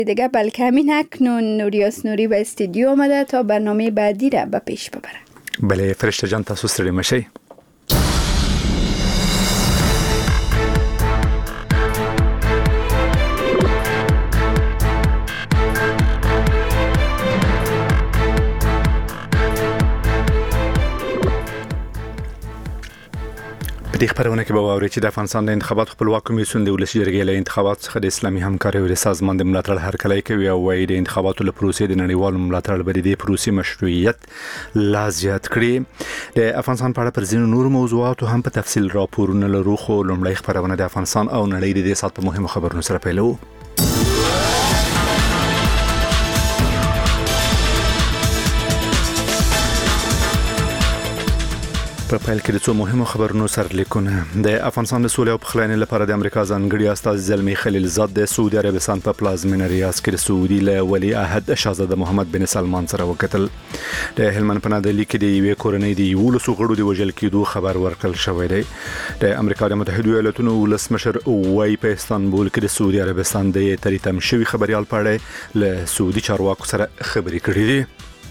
دیگه بلکه همین اکنون نوریاس نوری به استودیو آمده تا برنامه بعدی را به پیش ببره. بله فرشته جان تاسو ستړي مشئ. د خبرونه کې به واوري چې د افغانستان د انتخابات خپلواک کمیسیون د ولسی جرګې له انتخابات څخه د اسلامي همکارۍ او سازمان د ملاتړ هرکلی کوي او وايي د انتخاباتو له پروسې د نړیوالو ملاتړ لري د پروسې مشروعیت لا زیات کړي. د افغانستان په اړه پر ځینو نور موضوعاتو هم په تفصیل راپورونه لرو خو لومړی خبرونه د افغانستان او نړۍ د دې سات په مهمو خبرونو سره پیلو. په پیل کې د څو مهمو خبرونو سرلیکونه. د افغانستان د سولې او پخلاینې لپاره د امریکا ځانګړي استازي زلمی خلیلزاد د سعودي عربستان په پلازمینه ریاض کې د سعودي له ولی عهد شاهزاده محمد بن سلمان سره وکتل. د هلمند په نادلي کې د یوې کورنۍ د 11 غړو د وژل کېدو خبر ورکړل شوی دی. د امریکا د متحده ایالاتونو ولسمشر وايي په استانبول کې د سعودي عربستان د تریتم شوی خبريال په اړه له سعودي چارواکو سره خبرې کړې دي.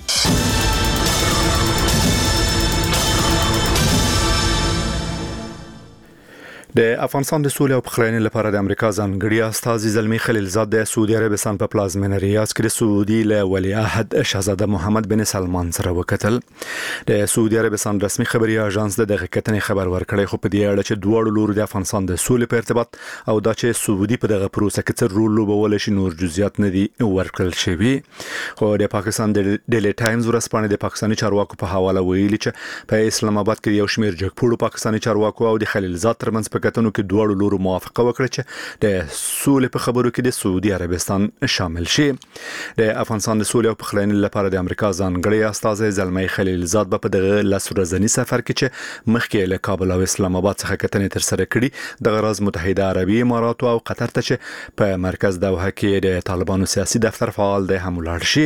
د افغانستان د سولې او پخلاینې لپاره د امریکا ځانګړي استازي زلمی خلیلزاد د سعودي عربستان په پلازمینه ریاض کې د سعودي له ولی عهد شاهزاده محمد بن سلمان سره وکتل. د سعودي عربستان رسمي خبري اژانس دغه کتنې خبر ورکړی خو په دې اړه چې دواړو لورو د افغانستان د سولې په ارتباط او دا چې سعودي په دغه پروسه کې څه رول لوبول شي نور جزئیات نه دي ورکړل شوی. خو د پاکستان د ډیلی ټایمز ورسپانې د پاکستاني چارواکو په حواله ویلي چې په اسلام آباد کې یو شمېر جګپوړو پاکستاني چارواکو او د خلیلزاد ترمنځ کتنو کې دواړو لورو موافقه وکړه چې د سولې په خبرو کې د سعودي عربستان شامل شي. د افغانستان د سولې او پخلاینې لپاره د امریکا ځانګړي استازي زلمی خلیلزاد په دغه لاسورزنی سفر کې چې مخکې له کابل او اسلام آباد څخه کتنې تر سره کړي د غرض متحده عربي امارات او قطر ته چې په مرکز دوحه کې د طالبانو سیاسي دفتر فعال دی هم ولاړ شي.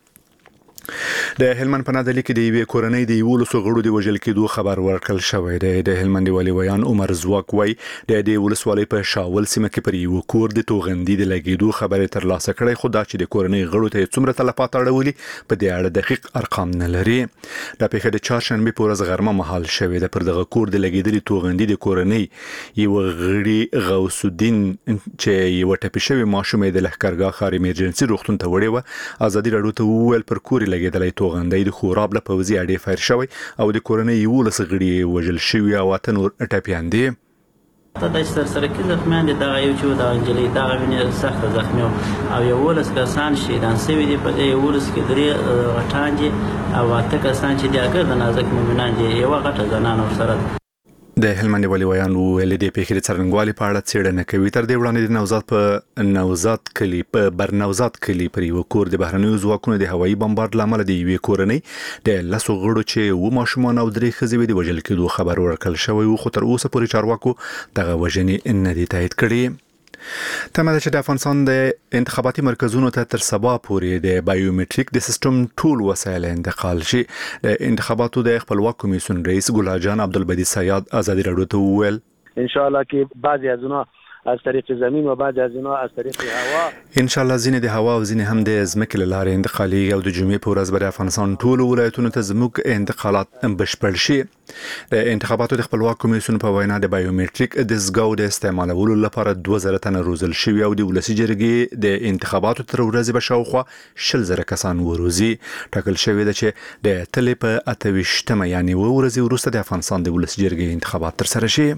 د هلمند په نادلي کې د یوې کورنۍ د 11 غړو د وژل کېدو خبر ورکړل شوی دی. د هلمند والي ویان عمر زواک وای د دې ولسوالۍ په شاول سیمه کې پر یو کور د توغندي د لګیدو خبره تر لاسه کړې خو دا چې د کورنۍ غړو ته څومره تلفات اړولي په دې اړه دقیق ارقام نه لري. د پیښې د چهارشنبه په ورځ غرمه مهال شوې ده. پر دغه کور د لګیدلې توغندي د کورنۍ یو غړي غوث الدین چې یو ټپي شوی ماشومې د لښکرګاه ښار ایمرجنسي روغتون ته وړي و ازادي راډیو ته وویل پر کور لګیدلې توغندي د خوراب له پوزي اړې فایر شوی او د کورنۍ 11 غړي وژل شوی او اته نور ټپيان دي. د سره کې زخمیان دي دا یو چې دا انجلي دا ویني سخت زخمی او یو ولس کسان شهیدان شوی دي په دې ولس کې درې غټان دي او اته کسان چې د اګر د نازک مومنان دي یو غټه زنان ور سره. د هلمند والي ویان ویل د پیښې څرنګوالي په اړه څېړنه کوي. تر دې وړاندې د نوزاد کلی په برنوزاد کلی پر یو کور د بهرنیو ځواکونو د هوایي بمبارډ لامل د یوې کورنۍ د لاسو غړو چې و ماشومان او درې ښځې د وژل کېدو خبر ورکړل شوی خو تر اوسه پورې چارواکو دغه وژنې نه دي تایید کړي. تمه ده چې د افغانستان د انتخاباتي مرکزونو ته تر سبا پورې د بایومټریک د سیستم ټول وسایل انتقال شي. د انتخاباتو د خپلواک کمیسیون رئیس ګلجان عبدالبدی سیاد ازادي راډیو ته وویل ان شاء الله کې بعضی از اونها از طریق زمین و بعضی از اونها از طریق هوا ان شاء الله ځینې د هوا او ځینې هم د ځمکې له لارې انتقالي او د جمعې په ورځ به د افغانستان ټول ولایتونو ته زموږ انتقالات بشپړ شي. د انتخاباتو د خپلواک کمیسیون په وینا د بایومټریک دستګاو د استعمالولو لپاره 2000 تنه روزل شوی او د ولسی جرګې د انتخاباتو تر ورځې به شاوخوا 10000 کسان وروزي. ټاکل شوی دی چې د تلې په 28مه یعنی ورځې وروسته د افغانستان د ولسی جرګې انتخابات تر سره شي.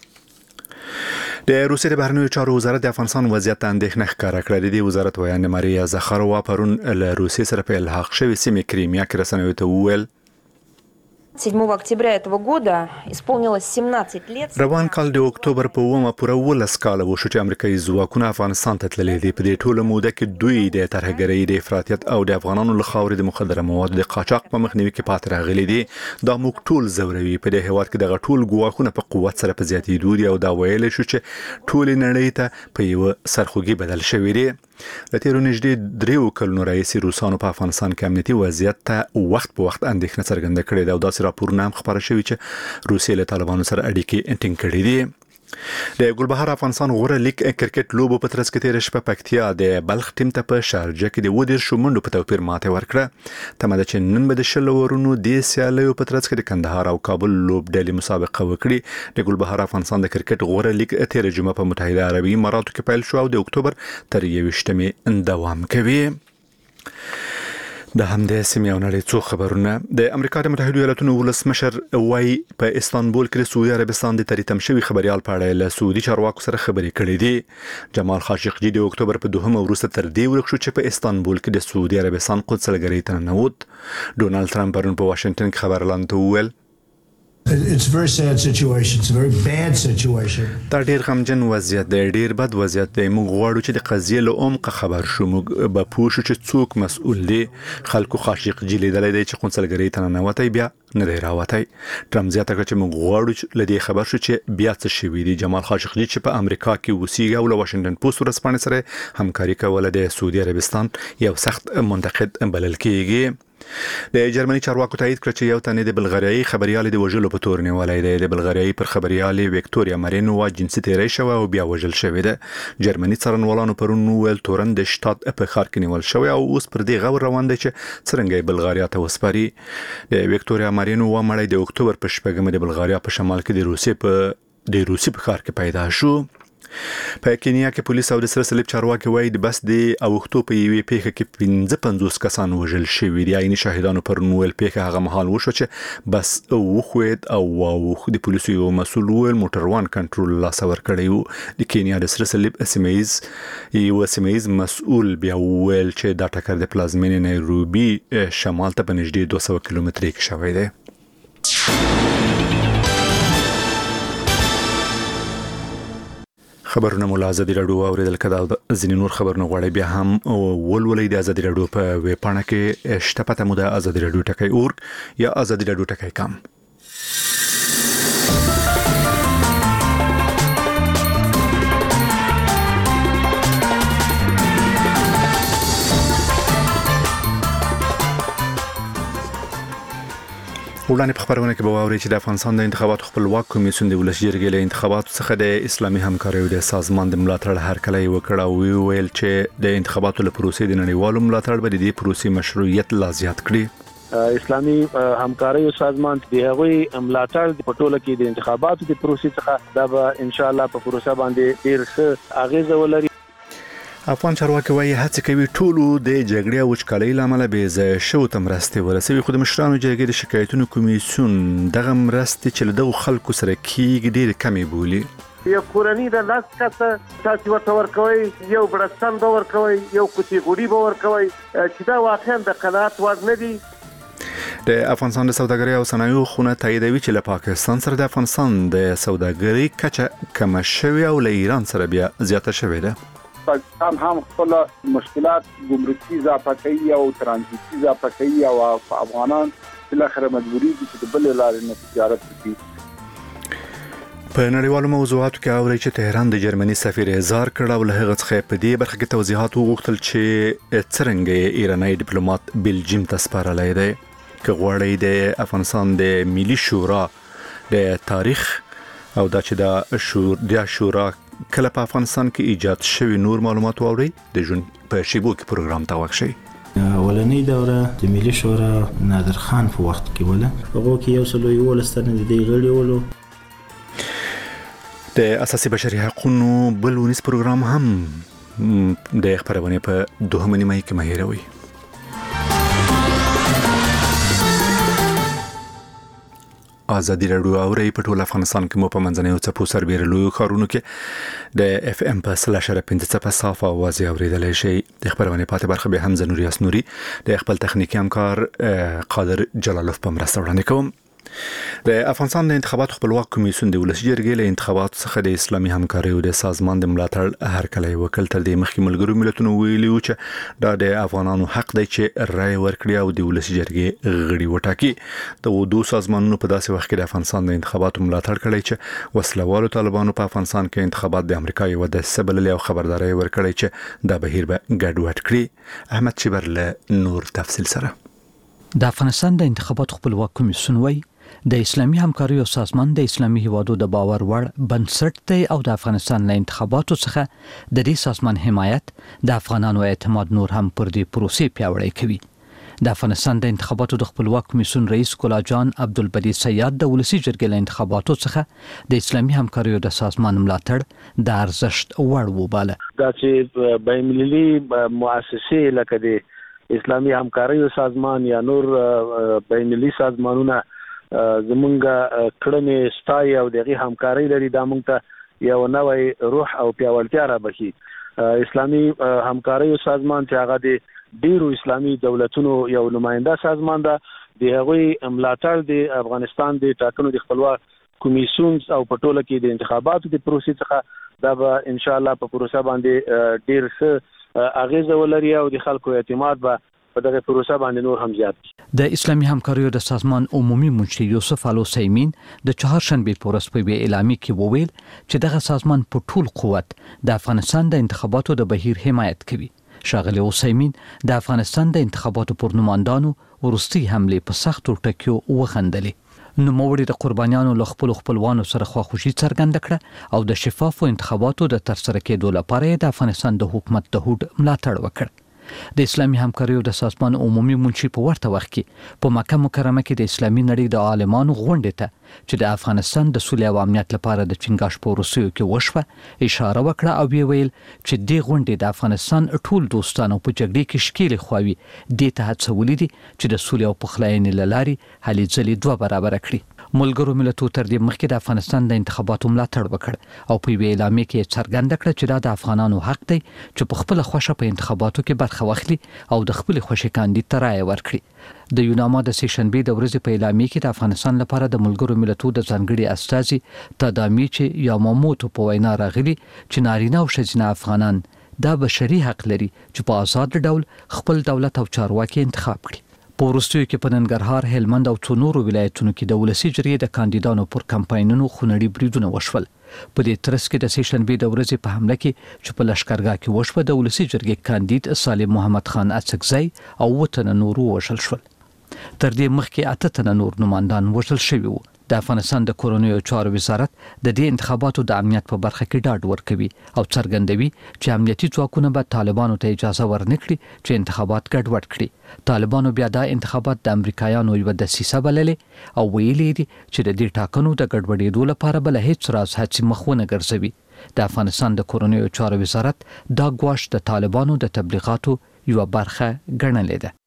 د روسیې د بهرنیو چارو وزارت د افغانستان وضعیت اندېښنه ښکاره کړې ده. د وزارت ویان ماریا زخاروا پرون له روسیې سره په الحاق شوی سیمه کریمیا کې رسنیو ته وویل 7 октября этого года исполнилось 17 лет. روان کال د اکتوبر په 1 پورې 11 کال وشو چې امریکایي ځواکونه افغانستان ته تللي دي. په دې ټوله موده کې دوی د ترهګرۍ د افراطیت او د افغانانو له خاورې د مخدره موادو د قاچاق په مخنیوي کې پاتې راغلي دي. دا موږ ټول زوروي. په دې هیواد کې د ټول ګواښونه په قوت سره په زیاتېدو دي او دا ویل شو چې ټول نړۍ ته په یو سرخوږي بدل شوی دی. د تیرو نږدې 3 کلونو راهیسې روسانو په افغانستان کې امنیتي وضعیت ته وخت په وخت اندېښنه څرګنده کړې ده او داسې راپورونه هم خبره شوی چې روسیې له طالبانو سره اړیکې ټینګ کړې دي. د ګلبهار افغانستان غوره لیگ کرکټ لوبو په ترڅ کې تیر شپه پکتیا د بلخ ټیم ته په شارجه کې د ودیر شومندو په توپیر ماته ورکړه تمه ده چې نن به د شل ورونو د سیالیو په ترڅ کې د کندهار او کابل لوب ډلې مسابقه وکړي د ګلبهار افغانستان د کرکټ غوره لیگ تیر جمعه په متحده عربي اماراتو کې پیل شو او د اکتوبر تر 28 دوام کوي. د همدې سیمې او نړۍ څو خبرونه. د امریکا د متحده ایالاتونو ولسمشر وای په استانبول کې سعودي عربستان د تریتم شوی خبريال په اړه له سعودي چارواکو سره خبرې کړې دي. جمال خاشقجي د اکتوبر په 2 وروسته تر دې ورک شو چې په استانبول کې د سعودي عربستان قدسلګری ته ننوت. ډونالد ترامپ پرون په واشنگټن کې خبرلاند وویل It's a very sad situation. It's a very bad situation. دا ډیر غمجن وضعیت دی، ډیر بد وضعیت دی. موږ غواړو چې د قضیې له عمق خبر شو، موږ به پوه شو چې څوک مسؤل دی. خلکو خاشقجي لیدلې دی چې قونسلګری ته ننوتی بیا نه دی راوتی. ترامپ زیاته کړه چې موږ غواړو چې لدې خبر شو چې بیا څه شوی دی. جمال خاشقجي چې په امریکا کې اوسېږي او له واشنگټن پوسټ ورځپاڼې سره همکاري کوله د سعودي عربستان یو سخت منتقد بلل کېږي. د جرمني چارواکو تایید کړ چې یو تنه د بلغاریایي خبريال د وژلو په تور نیولای دی. د بلغاریایي پر خبريال ویکټوریا مارینووا جنسي تیری شو او بیا وژل شوی دی. جرمني څارنوالانو پرون ویل تورن د شتات په خار کې نیول شوی او اوس پر دې غور روان دی چې څنګه بلغاریا ته وسپاري. د ویکټوریا مارینووا مړی د اکتوبر په شپږمه د بلغاریا په شمال کې د روسي په خار کې پیدا شو. په کینیا کې پولیس او د سره صلیب چارواکي وایي د بس د اوختو په یوې پیښه کې 55 کسان وژل شوي دي. عیني شاهدانو پر نوول پیښه هغه مهال وشو چې بس وخوید او د پولیسو یو مسؤل ویل موټروان کنټرول لاس ور کړی و. د کینیا د سره صلیب سیمایز مسؤل بیا ویل چې دا ټکر د پلازمینې نایروبي شمال ته په نږدې 200 کیلومترۍ کې شوی دی. خبرونه مو له ازادي راډیو اوریدل کدا ځینې نور خبرونه غواړي بیا هم ولولې د ازادي راډیو په ویب پاڼه کې شته پته مو د ازادي راډیو ټکی اورګ یا ازادي راډیو ټکی کام. وړاندې په خبرونه کې به واوري چې د افغانستان د انتخاباتو خپلواک کمیسیون د ولسي جرګې له انتخاباتو څخه د اسلامي همکاریو د سازمان د ملاتړ هرکلی وکړ او ویل چې د انتخاباتو له پروسې د نړیوالو ملاتړ به د دې پروسې مشروعیت لا زیات کړي. اسلامي همکاریو سازمان د هغوی ملاتړ د پټوله کې د انتخاباتو د پروسې څخه دا به ان شاء الله په پروسه باندې ډیر ښه اغیزه ولري. افغان چارواکي وایي هڅه کوي ټولو د جګړې او وچکالۍ لامل به ځای شو تمرستي ورسوي. خو د مشرانو جرګې د شکایتونو کمیسیون دغه مرستې چې له دغو خلکو سره کېږي ډېرې کمې بولي. یو کورنۍ د لاس کسه تاسو ورته ورکوي، یو برستان به ورکوي، یو کوټي غوړي به ورکوي چې دا واقعا د قناعت وړ نه دي. د افغانستان د سوداګرۍ او صنایعو خونه تاییدوي چې له پاکستان سره د افغانستان د سوداګرۍ کچه کمه شوې او له ایران سره بیا زیاته شوې ده. پاکستان هم خپل مشکلات ګمرکي اضافه کوي او ترانزیتي اضافه کوي او افغانان بل اخر مجبوري دي چې بل لارې نه تجارت وکړي. په نړیوالو موضوعاتو کې اوري چې تهران د جرمني سفیر اظهار کړ او له هغه څخه په دې برخه کې توضیحات وغوښتل چې څنګه ایرانی ډیپلوماټ بلجیم ته سپارلی دی. که غواړي د افغانستان د ملي شورا د تاریخ او دا چې د شورا کله په افغانستان کې ایجاد شوی نور معلومات واوري د جون په شیبو کې پروګرام تا وښي. اولنۍ دوره د ملي شورا نادر خان په وخت کې ولا هغه کې یو سلو یو لستنه د دې غړي ولو. د اساسي بشري حقوقو بل ونیس پروګرام هم د خبرونه په 2 مې کې مهیروي. ازادي راډیو اوري په ټول افغانستان کې مو په منځنیو څپو سربېره لوی خارونو کې د اف ام په /15 په صافه आवाज اوریدلای شي. د خبرونه پاتې برخه به حمزه نوري اسنوري د خپل تخنیکی همکار قادر جلالوف په مرسته وړاندې کوم. د افغانستان د انتخاباتو خپلواک کمیسیون د ولسي جرګې له انتخاباتو څخه د اسلامي همکاریو د سازمان د ملاتړ هرکلی وکړ. تر دې مخکې ملګرو ملتونو ویلي و چې دا د افغانانو حق دی چې رائے ورکړي او د ولسي جرګې غړي وټاکي. د دوه سازمانونو په داسې وخت کې د افغانستان د انتخاباتو ملاتړ کړی چې وسلوالو طالبانو په افغانستان کې انتخابات د امریکا یو د سبل له خبرداري ورکړی چې دا بهیر به ګډوډ کړي. احمد شبر له نور تفصیل سره. د افغانستان د انتخاباتو خپلواک کمیسیون وایي د اسلامي همکاریو سازمان د اسلامي هیوادو د باور وړ بنسټ دی او د افغانستان له انتخاباتو څخه د دې سازمان حمایت د افغانانو اعتماد نور هم پر دې پروسې پیاوړی کوي. د افغانستان د انتخاباتو د خپلواک کمیسیون رئیس ګلا جان عبدالبدی سیاد د ولسی جرګې له انتخاباتو څخه د اسلامي همکاریو د سازمان ملاتړ د ارزښت وړ وباله. دا چې بین المللي مؤسسې لکه د اسلامي همکاریو سازمان یا نور بین المللي سازمانونه زمونږ کړنې ستای او دغه همکاري لري دا مونږ ته یو نوې روح او پیاوړتیا را بخي. اسلامي همکاریو سازمان چې هغه د ډیرو اسلامي دولتونو یو نماینده سازمان ده د هغوی ملاتړ د افغانستان د ټاکنو د خپلواک کمیسیون او په ټوله کې د انتخاباتو د پروسې څخه دا به ان شاء الله په پروسه باندې ډیر څه اغیزه ولري او د خلکو اعتماد به په دغه پروسه باندې نور هم زیات شي. د اسلامي همکاریو د سازمان عمومي منشي یوسف الحسیمین د چهارشنبه په ورځ په اعلامیه کې وویل چې دغه سازمان په ټول قوت د افغانستان د انتخاباتو د بهیر حمایت کوي. ښاغلی حسیمین د افغانستان د انتخاباتو پر نمائندانو ورستي حمله په سختو ټکیو وخندلې. نوموړي د قربانیانو له خپلوانو سره خواخوشي څرګنده کړه او د شفافو انتخاباتو د ترسره کېدو لپاره د افغانستان د حکومت د هوډ ملاتړ وکړ. د اسلامي همکاریو د سازمان عمومي منشي په ورته وخت کې په مکه مکرمه کې د اسلامي نړۍ د عالمانو غونډې ته چې د افغانستان د سولې او امنیت لپاره د چنګاش په روسیو کې وشوه اشاره وکړه او ویل چې د غونډې د افغانستان ټول دوستانو په جګړې کې شکیل خوي د ته هڅولې دي چې د سولې او پخلاینې لاري هلې ځلې دوه برابر کړي. ملګرو ملتونو تر دې مخکې د افغانستان د انتخاباتو ملاتړ وکړ او په اعلامیه کې څرګنده کړه چې دا د افغانانو حق دی چې په خپل خوښه په انتخاباتو کې برخه واخلي او د خپل خوښې کاندید ته رائے ورکړي. د یوناما د سیشنبه د ورځې په اعلامیه کې د افغانستان لپاره د ملګرو ملتونو د ځانګړي استازي تدامیچ یاماموتو په وینا راغلي چې نارینه او ښځینه افغانان دا بشري حق لري چې په آزاد ډول خپل دولت او چارواکي انتخاب کړي. په وروستیو کې په ننګرهار، هلمند او څو نورو ولایتونو کې د ولسی جرګې د کاندیدانو پر کمپاینونو خونړي بریدونه وشول. په دې ترڅ کې د سیشنبه د ورځې په حمله کې چې په لشکرګاه کې وشوه د ولسی جرګې کاندید سالم محمد خان اڅکزی او وطن نورو وژل شول. تر دې مخکې 8 تنه نور نمائندان وژل شوي وو. د افغانستان د کورونیو چارو وزارت د دې انتخاباتو د امنیت په برخه کې ډاډ ورکوي او څرګندوي چې امنیتي ځواکونه به طالبانو ته اجازه ورنکړي چې انتخابات ګډوډ کړي. طالبانو بیا دا انتخابات د امریکایانو یو دسیسه بللې او ویلي دي چې د دې ټاکنو د ګډوډېدو لپاره بل هیڅ راز هڅې مخونه ګرځوي. د افغانستان د کورونیو چارو وزارت دا ګواښ د طالبانو د تبلیغاتو یو برخه ګڼلې ده.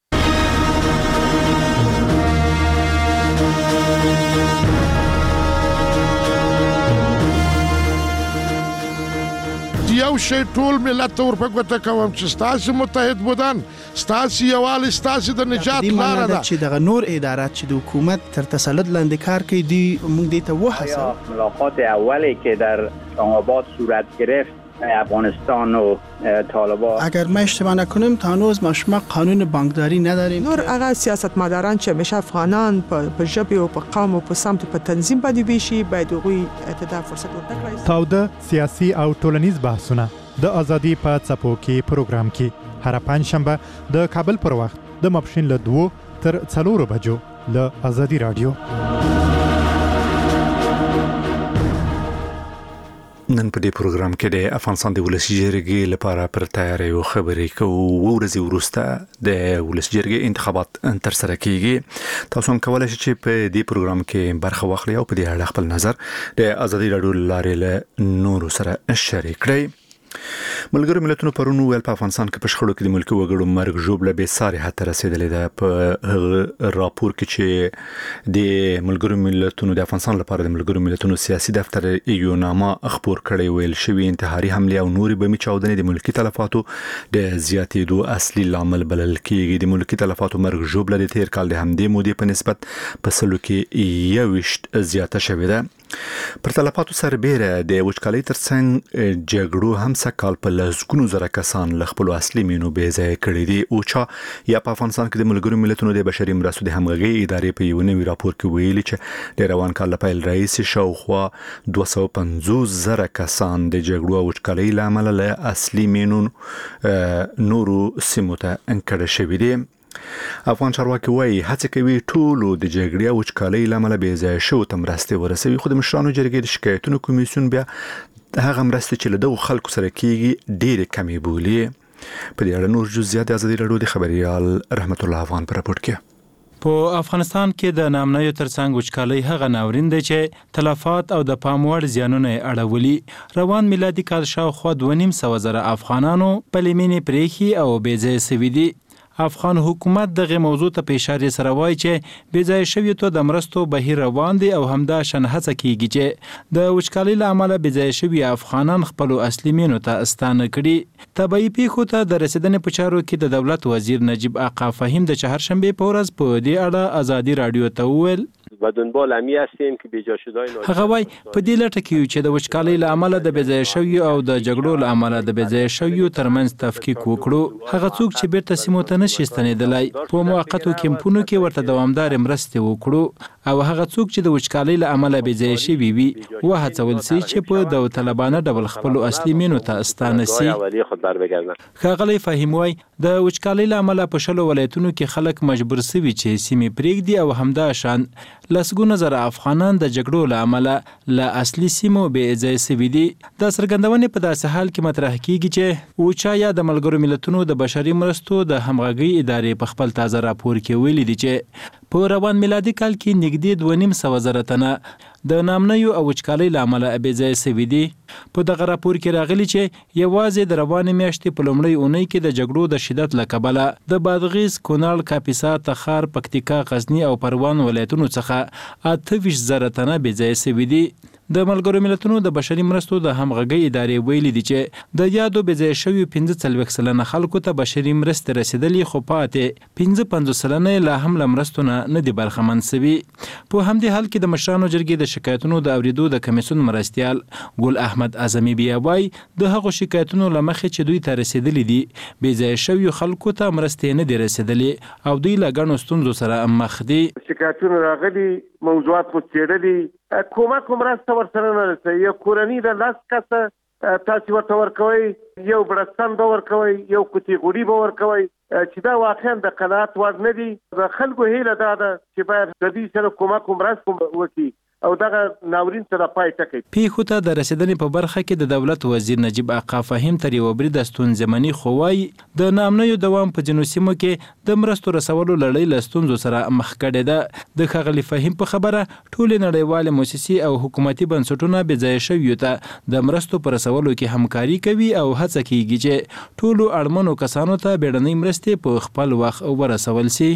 یو شی ټول ملت ته ورپګوته کوم چې ستاسو متحد بودن ستاسو یووالی ستاسو د نجات لاره ده چې دغه نور ادارات چې د حکومت تر تسلط لاندې کار کوي دی موږ دې ته وهڅوو. ملاقات اولی که در اسلام‌آباد صورت گرفت افغانستان و طالبان اگر ما اشتباه نکنیم تا هنوز ما قانون بانکداری نداریم. نور هغه سیاستمداران چې همیشه افغانان په ژبه او په قوم او په سمت په تنظیم باندې ویشي باید هغوی ته فرصت ورکړي. تاوده سیاسي او ټولنیز بحثونه د ازادي په څپو کې پروګرام کې هر پنځشنبه د کابل پر وخت د ماپښین له 2 تر 4 بجو له ازادي رادیو. نن په دې پروګرام کې د افغانستان د ولسی جرګې لپاره پر تیاری او خبرې کوو. ورځې وروسته د ولسی جرګې انتخابات تر سره کیږي. تاسو هم کولای شئ چې په دې پروګرام کې برخه واخلئ او په دې اړه خپل نظر د ازادي رادیو لارې له نورو سره شریک کړئ. ملګرو ملتونو پرونو ویل په افغانستان کې په شخړو کې د ملکي وګړو مرګ ژوبله به ساري حتی رسیدلې ده. په راپور کې چې د ملګرو ملتونو د افغانستان لپاره د ملګرو ملتونو سیاسي دفتر یوناما خبر کړی ویل شوی انتحاري حمله او نوري بمي چاودنې د ملکي تلفاتو د زیاتېدو اصلي لامل بلل کېږي. د ملکي تلفاتو مرګ ژوبله د تیر کال د همدې مودې په نسبت په سلو کې 21 زیاته شوې ده. پر تلفاتو سربېره د وچکالۍ ترڅنګ جګړو هم سکهال په لسګونو زره کسان له خپلو اصلي مینو بې ځایه کړي دي. اوچا یا په افغانستان کې د ملګرو ملتونو د بشري مرستو د همغږۍ ادارې په یو نوي راپور کې ویلي چې د روان کال له پیل راهیسې شاوخوا 250 زره کسان د جګړو او وچکالۍ له امله له اصلي مینو نورو سیمو ته انکړه شوي دي. افغان چارواکي وایي هڅه کوي ټولو د جګړې او وچکالۍ لامل به ځای شو ته مرستې ورسوي، خو د مشرانو جرګې د شکایتونو کمیسیون بیا هغه مرستې چې له دغو خلکو سره کیږي ډېرې کمې بولي. په دې اړه نور جزئیات ازادي راډیو د خبريال رحمت الله افغان پر راپورټ کې. په افغانستان کې د نامنیو ترڅنګ وچکالۍ هغه ناورین دی چې تلفات او د پام وړ زیانونه یې اړولي. روان میلادي کال شاوخوا 2.5 افغانانو په لیمینې پرېښي او بې ځایه سوي دي. افغان حکومت دغه موضوع ته په اشاره سره وایي چې بې ځایه شویو ته د مرستو بهیر روان دي او همدا شان هڅه کیږي چې د وچکالۍ له امله بې ځایه شوي افغانان خپلو اصلي مینو ته ستانه کړي. طبیعي پیښو ته د رسیدنې په چارو کې د دولت وزیر نجیب آقا فهیم د چهارشنبې په ورځ په دې اړه ازادي راډیو ته وویل و دنبال همی هستیم که بیجا شدای هغه وای په دې لټه کې چې د وچکالۍ له امله د بې ځایه شویو او د جګړو له امله د بې ځایه شویو ترمنځ تفکیک وکړو. هغه څوک چې بیرته سیمو ته نشي ستنېدلی په موقتو کمپونو کې ورته دوامدار مرستې وکړو او هغه څوک چې د وچکالۍ له امله بې ځایه شوي وي وهڅول سي چې په داوطلبانه ډول خپلو اصلي مینو ته ستانه سي. ښاغلی فهیم وای د وچکالۍ له امله په 20 ولایتونو کې خلک مجبور سوي چې سیمې پرېږدي او همدا شان لسګونه زره افغانان د جګړو له امله له اصلي سیمو بې ځایه سوي دي. د څرګندونې په داسې حال کې مطرح کیږي چې اوچا یا د ملګرو ملتونو د بشري مرستو د همغږۍ ادارې په خپل تازه راپور کې ویلي دي چې په روان میلادي کال کې نږدې 2.5 تنه د نامنیو او وچکالۍ له امله بې ځایه سوي دي. په دغه راپور کې راغلي چې یوازې د روانې میاشتې په لومړۍ اونۍ کې د جګړو د شدت له کبله د بادغیس، کونړ، کاپیسا، تخار، پکتیکا، غزني او پروان ولایتونو څخه 28,000 تنه بې ځایه سوي دي. د ملګرو ملتونو د بشري مرستو د همغږۍ ادارې ویلي دي چې د یادو بې ځایه شویو 45 سلنه خلکو ته بشري مرستې رسیدلي، خو پاتې 55 سلنه لا هم له مرستو نه دي برخمن سوي. په همدې حال کې د مشرانو جرګې د شکایتونو د اوریدو د کمیسیون مرستیال ګل احمد اعظمي بیا وایي د هغو شکایتونو له مخې چې دوی ته رسیدلي دي بې ځایه شویو خلکو ته مرستې نه دي رسیدلې او دوی له ګڼو ستونزو سره مخ دي. شکایتونه راغلي، موضوعات مو څېړلي، کومک مرسته ورسره نه رسوي. یو کورنۍ د 10 کسه تاسو ورته ورکوئ، یو بړستن به ورکوئ، یو کوټې غوړي به ورکوئ چې دا واقعا د قناعت وړ نه دي. د خلکو هیله دا ده چې باید د دې سره کومک مرسته وکړي او دغه ناورین سره پای ټکی. پیښو ته د رسیدنې په برخه کې د دولت وزیر نجیب آقا فهیم تر یو بریده ستونزمنې خو وایي د نامنیو دوام په ځینو سیمو کې د مرستو رسولو لړۍ له ستونزو سره مخ کړې ده. د ښاغلي فهیم په خبره ټولې نړیوالې موسسې او حکومتي بنسټونه بې ځایه شویو ته د مرستو په رسولو کې همکاري کوي او هڅه کیږي چې ټولو اړمنو کسانو ته بیړنۍ مرستې په خپل وخت ورسول سي.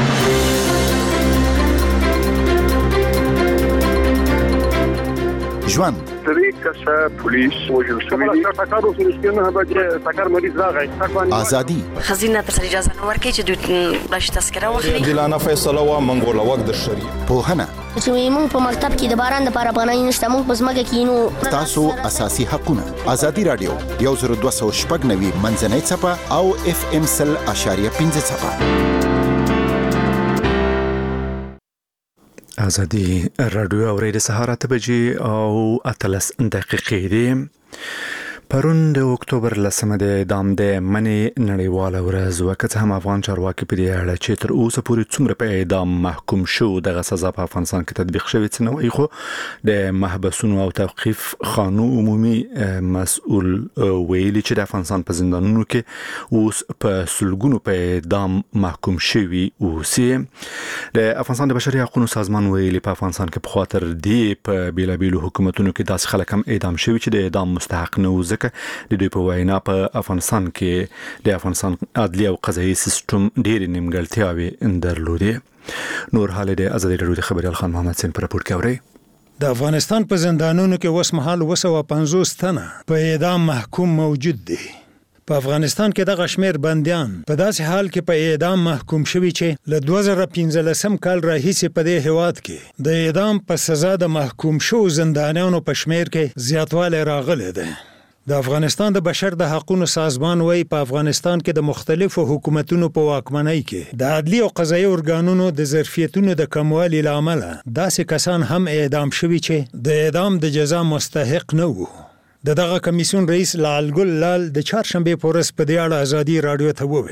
ژوند ازادي خزینه تر اجازه نه ورکړي چې دوی بلش تذکره واخلي. دلانه فیصله وا منګول وخت د شری پوهنه چې موږ په مکتب کې د باران د لپاره پناه نشته، موږ په ځمکه کې نو تاسو اساسي حقونه. ازادي رادیو 1290 منځنۍ صفه او FM 100.5 صفه. ازادي راډیو اوري د سهار 8 بجې او 13 دقیقې دي. پرون د اکتوبر 10 د اعدام د منې نړیواله ورځ وکړه. هم افغان چارواکي په دې اړه چې تر اوسه پورې څومره په اعدام محکوم شو دغه سزا په افغانستان کې تطبیق شوې څه نه وایي، خو د محبسونو او توقیف خانو عمومي مسؤل ویلي چې د افغانستان په زندانونو کې اوس په سلګونو په اعدام محکوم شوي اوسي. د افغانستان د بشري حقوقو سازمان ویلي په افغانستان کې په خاطر دی په بیلابیلو حکومتونو کې داسې خلک هم اعدام شوي چې د اعدام مستحق نه وو. د دوی په وینا په افغانستان کې د افغانستان عدلي او قضایي سیستم ډېرې نیمګړتیاوې درلودې. نور حال د ازادي راډیو د خبريال خان محمد سین پر راپورټ کوي. د افغانستان په زندانونو کې وسمحال 250 تنه په اعدام محکوم موجود دي. په افغانستان کې دغه شمیر بنديان په داسې حال کې په اعدام محکوم شوي چې له 2015 کال راهیسې په دې هیواد کې د اعدام په سزا د محکوم شو زندانیانو په شمیر کې زیاتوالی راغلی دی. د افغانستان د بشر د حقوقو سازمان وایي په افغانستان کې د مختلفو حکومتونو په واکمنۍ کې د عدلي او قضایي ارګانونو د ظرفیتونو د کموالي لامل داسې کسان هم اعدام شوي چې د اعدام د جزا مستحق نه وو. دغه کمیسیون رئیس لال ګل لال د چهارشنبه په ورځ په دې اړه ازادي راډیو ته وویل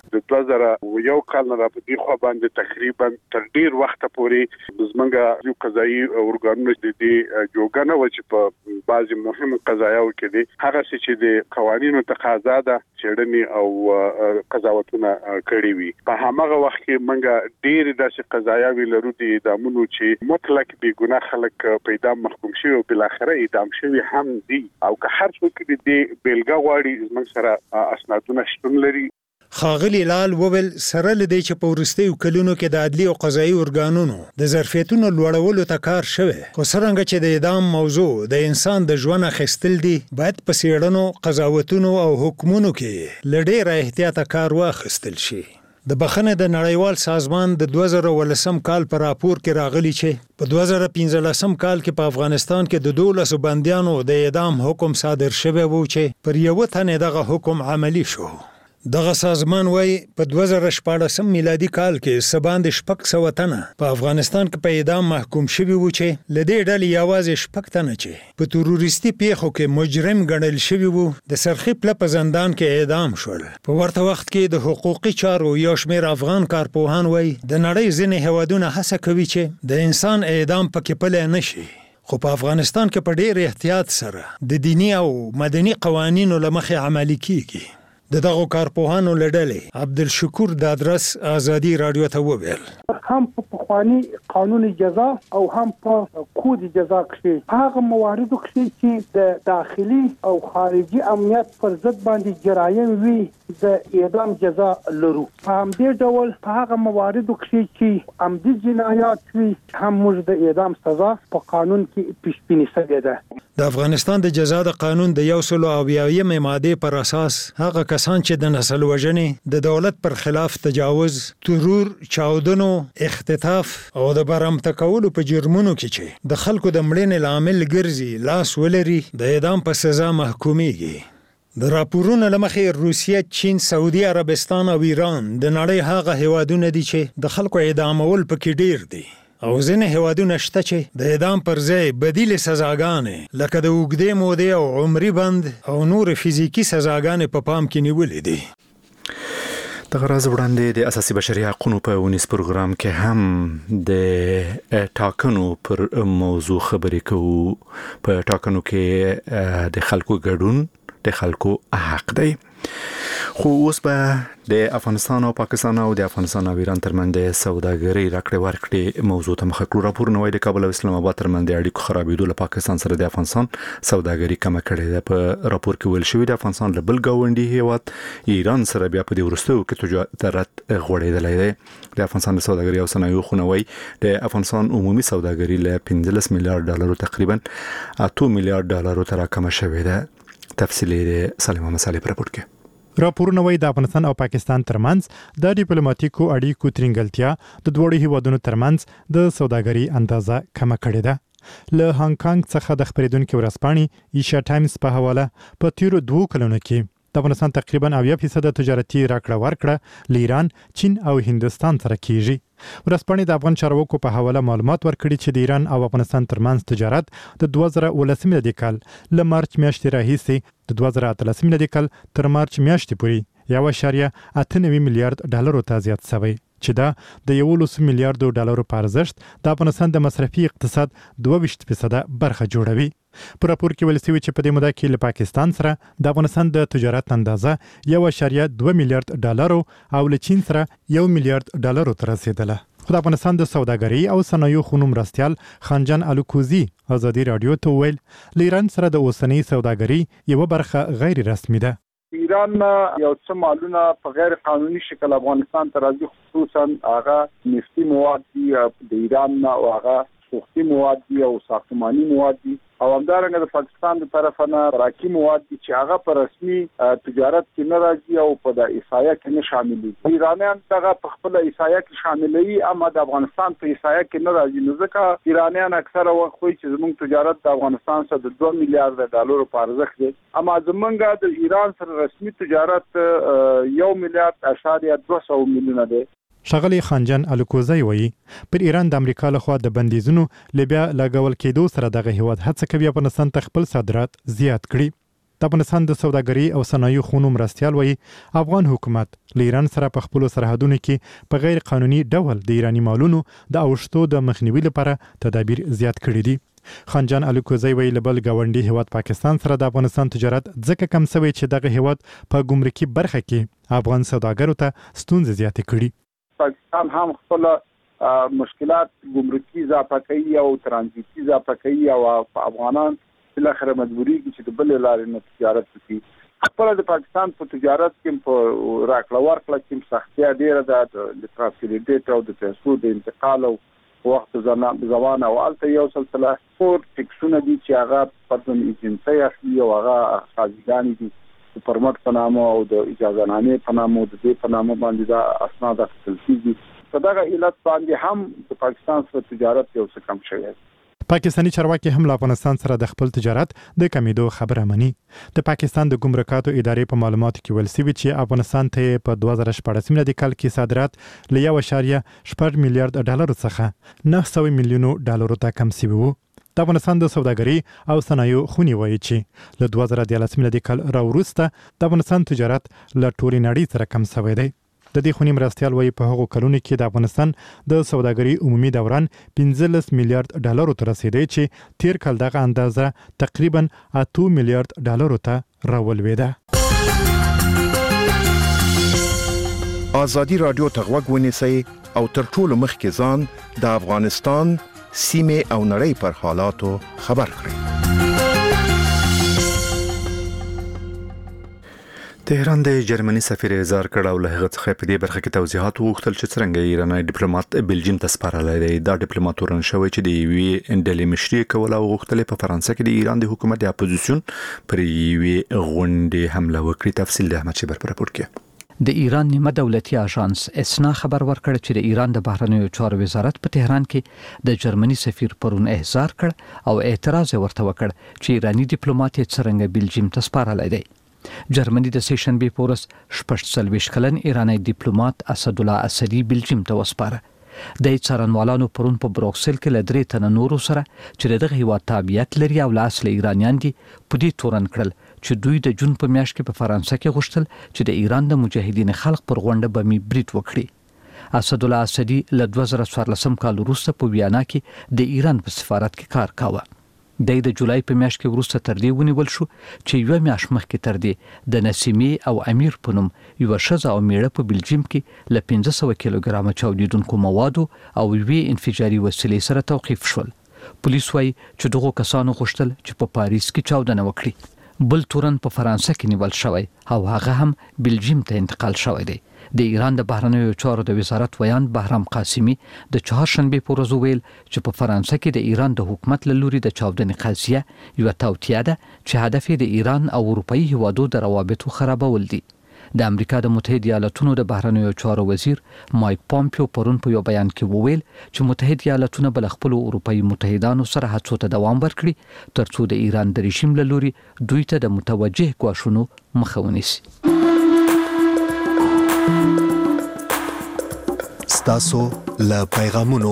د 2001 کال نه په دې خو باندې تقریبا تر ډیر وخت پورې زمونږ یو قضایي ارګانونه د دې جوګنه و چې په بعضي مهمو قضایاو کې دي هغه چې د قوانینو تقاضا ده چېړنې او قضاوتونه کړې وي په هغه وخت کې موږ ډیر داسې قضایاوي لرو د اعدامونو چې مطلق بې ګناه خلک په اعدام محکوم شوي او بالاخره اعدام شوي هم دي او که هر څوک دې بیلګه غواړي زموږ سره اسنادونه شتون لري. ښاغلي لال وویل سره له دې چې په وروستیو کلونو کې د عدلي او قضایي ارګانونو د ظرفیتونو لوړولو ته کار شوی خو څرنګه چې د اعدام موضوع د انسان د ژوند اخیستل دي باید په څېړنو قضاوتونو او حکمونو کې له ډېره احتیاطه کار واخیستل شي. د بخښنې د نړیوال سازمان د 2018 کال په راپور کې راغلی چې په 2015 کال کې په افغانستان کې د 12 بندیانو د اعدام حکم صادر شوی و چې پر یو تن دغه حکم عملی شو. دغه سازمان وایي په 2014 میلادي کال کې سباند 600 تنه په افغانستان کې په اعدام محکوم شوي وو چې لدې ډلې یوازې 6 تنه چې په تروریستي پیښو کې مجرم ګڼل شوي وو د سرخی پله په زندان کې اعدام شول. په ورته وخت کې د حقوقي چارو یو شمېر افغان کارپوهان وایي د نړۍ ځینې هیوادونه هڅه کوي چې د انسان اعدام پکې پلی نشي خو په افغانستان کې په ډېر احتیاط سره د دیني او مدني قوانینو له مخې عملي کیږي. دغه کارپوهانو لړلې عبدالشکور دادرس آزادي رادیو ته وویل هم په پخوانی قانون جزا او هم په کود جزا کې هغه مواردو کې چې د داخلي او خارجي امنیت پر ضد باندې جرایم وي د اعدام جزا لرو. په همدې ډول په هغه مواردو کې چې عمدي جنایات وي هم موږ د اعدام سزا په قانون کې پیشبینی شوې ده. د افغانستان د جزا د قانون د 180 ماده پر اساس هغه کسان چې د نسل وژنې د دولت پر خلاف تجاوز، ترور، چاودنو، اختطاف او د برمته کولو په جرمونو کې چې د خلکو د مړینې لامل ګرځي لاس ولري د اعدام په سزا محکومیږي. د راپورونو له مخې روسیه، چین، سعودي عربستان او ایران د نړۍ هغه هیوادونه دي چې د خلکو اعدامول پکې ډیر دي او ځینې هیوادونه شته چې د اعدام پر ځای بدیل سزاګانې لکه د اوږدې مودې او عمري بند او نور فزیکي سزاګانې په پام کې نیولې دي. دغه راز وړاندې د اساسي بشري حقوقو په ونیس پروګرام کې هم د ټاکنو پر موضوع خبرې کوو. په ټاکنو کې د خلکو ګډون د خلکو حق دی. خو اوس به د افغانستان او پاکستان او د افغانستان او ایران ترمنځ د سوداګرۍ راکړې ورکړې موضوع ته مخه کړو. راپور نوې د کابل او اسلام آباد ترمنځ د اړیکو خرابېدو له پاکستان سره د افغانستان سوداګري کمه کړې ده. په راپور کې ویل شوی د افغانستان له بل ګاونډي هیواد ایران سره بیا په دې وروستیو کې تجارت غوړېدلی دی. د افغانستان د سوداګرۍ او صنایعو خونوي د افغانستان عمومي سوداګري له 15 میلیارډ ډالر تقریبا 8 میلیارډ ډالر ته راکمه شوې ده. تفصیلي د سلیمان مسالې پر راپور کې راپورونه وایي د افغانستان او پاکستان ترمنځ د ډیپلوماټیکو اړیکو ترنګلتیا د دوه هیوادونو ترمنځ د سوداګرۍ اندازه کمه کړې ده. له هانګ کانګ څخه د خبرېدونکو ورځپاڼې ایشیا ټایمز په حواله په تیرو 2 کلونو کې د افغانستان تقریبا 80% تجارتي راکړه ورکړه له ایران، چین او هندستان سره کیږي. ورځپاڼې د افغان چارواکو په حواله معلومات ورکړي چې د ایران او افغانستان ترمنځ تجارت د 2019 میلادي کال له مارچ میاشتې راهیسې د 2018 میلادي کال تر مارچ میاشتې پورې 1.98 میلیارډ ډالرو ته زیات شوی چې دا د 11 میلیارډ ډالرو په ارزښت د افغانستان د مصرفي اقتصاد 22% برخه جوړوي. په راپور کې ویل شوی چې په دې موده کې له پاکستان سره د افغانستان د تجارت اندازه 1.2 میلیارډ ډالرو او له چین سره 1 میلیارډ ډالرو ته رسیدله. خو د افغانستان د سوداګرۍ او صنایعو خونو مرستیال خانجان الوکوزي آزادي رادیو ته ویل له ایران سره د اوسنۍ سوداګرۍ یو برخه غیر رسمي ده. ایران یو څه مالونه په غیر قانوني شکل افغانستان ته راځي، خصوصا هغه نفتي مواد دي د ایران او هغه سوختي مواد دي او ساختماني مواد دي او همدارنګه د پاکستان د طرفه نه راکي مواد دي چې هغه په رسمي تجارت کې نه راځي او په د ایسایا کې نه شامل دي. ایرانیان دغه په خپل ایسایا کې شاملوي اما د افغانستان په ایسایا کې نه راځي. نو ځکه ایرانیان اکثره وخت وایي چې زموږ تجارت د افغانستان سره د 2 میلیارډ ډالرو په ارزښت دی، اما زمونږ د ایران سره رسمي تجارت 1 میلیارډ 200 میلیونه دی. ښاغلی خانجان الوکوزی وایي پر ایران د امریکا لخوا د بندیزونو لبیا لګول کېدو سره دغه هیواد هڅه کوي افغانستان ته خپل صادرات زیات کړي. د افغانستان د سوداګري او صنایعو خونو مرستیال وایي افغان حکومت له ایران سره په خپلو سرحدونو کې په غیر قانوني ډول د ایراني مالونو د اوښتو د مخنیوي لپاره تدابیر زیات کړي دي. خانجان الکوزی وایي له بل ګاونډي هیواد پاکستان سره د افغانستان تجارت ځکه کم شوی چې دغه هیواد په ګمرکي برخه کې افغان سوداګرو ته ستونزې زیاتې کړي. پاکستان هم خپل مشکلات ګمرکي اضافه کوي او ترانزیتي اضافه کوي او افغانان بالاخره مجبوري کې چې د بل لارې نه تجارت وکړي. خپل د پاکستان په تجارت کې په راکړه ورکړه کې سختیا ډیره ده د ترانسپورټ او د پیسو د انتقال او وخت زمان او البته یو سلسله فور ټیکسونه دي چې هغه په ایجنسي اخلي او هغه خاصګان دي د پرمټ په نامه او د اجازه نامې په نامه او د دې په نامه باندې دا اسناد اخیستل کیږي. په دغه علت باندې هم د پاکستان سره تجارت یو څه کم شوی. پاکستانی چارواکي هم له افغانستان سره د خپل تجارت د کمیدو خبره مني. د پاکستان د ګمرکاتو ادارې په معلوماتو کې ویل شوی چې افغانستان ته په 2014 میلادي کال کې صادرات له 1.8 میلیارډ ډالر څخه 900 میلیونو ډالرو ته کم شوی وو. د افغانستان د سوداګري او صنایعو خونې وایي چې له 2014 میلادي کال راوروسته د افغانستان تجارت له ټولې نړۍ سره کم شوی دی. د دې خونې مرستیال وایي په هغو کلونو کې د افغانستان د سوداګري عمومي دوران 15 میلیارډ ډالرو ته رسیدي چې تیر کال دغه اندازه تقریبا 8 میلیارډ ډالرو ته راولویده. ازادي رادیو ته غوږ ونیسئ او تر ټولو مخکې ځان د افغانستان سیمه او نړۍ پر حالاتو خبر کړئ. تهران د جرمني سفیر اظهار کړ او له هغه څخه په دې برخه کې توضیحات وغوښتل چې څنګه ایرانی ډیپلوماټ بلجیم ته سپارلی دی. دا ډیپلوماټ ورن شوی چې د یوې ډلې مشري کول او غوښتل په فرانسه کې د ایران د حکومت د اپوزیسیون پر یوې غونډې حمله وکړي. تفصیل د احمد شبر پر راپور کې. د ایران نیمه دولتي اژانس اسنا خبر ورکړ چې د ایران د بهرنیو چارو وزارت په تهران کې د جرمني سفیر پرون احضار کړ او اعتراض ورته وکړ چې ایرانی ډیپلوماټ څنګه بلجیم ته سپارلی دی. جرمني د سیشنبه پورس 46 کلن ایرانی ډیپلوماټ اسد الله اسدی بلجیم ته وسپاره. د څارنوالانو پرون په بروکسل کې لدرې تن نورو سره چې دغه هیواد تابعیت لري او لاس له ایرانیان دي په دې تورن کړل چې دوی د جون په میاشت کې په فرانسه کې غوښتل چې د ایران د مجاهدین خلق پر غونډه بمي بریټ وکړي. اسد الله اسدی له 2014 کال وروسته په ویانا کې د ایران په سفارت کې کار کاوه. د جولای په میاشت کې وروسته تر دې ونیول شو چې یو میاشت مخکې تر دې د نسیمې او امیر په نوم یو شذا او میړه په بلجیم کې له 1500 کیلوګرام چاودیدونکو موادو او وی انفجاري وسیلې سره توقیف شول. پولیس وايي چې دغه کسانو غوښتل چې په پاریس کې چاودنه وکړي. بل تورن په فرانسه کې نیول شوی او هغه هم بلجیم ته انتقال شوی دی. د ایران د بهرنیو چارو د وزارت ویان بهرام قاسمی د چهارشنبه په ورځ ویل چې په فرانسه کې د ایران د حکومت له لوري د چاودنې قضیه یو توطیه ده چې هدف د ایران او اروپאי هیوادو د روابطو خرابول دي. د امریکا د متحده ایالاتونو د بهرنیو چارو وزیر مایک پومپیو پرون په یو بیان کې وویل چې متحده ایالاتونه بل خپل اروپאי متحدانو سره هڅو ته دوام ورکړي ترڅو د ایران د رژیم له لوري دوی ته د متوجه ګواښونو مخه ونیسي. ستاسو له پیغامونو.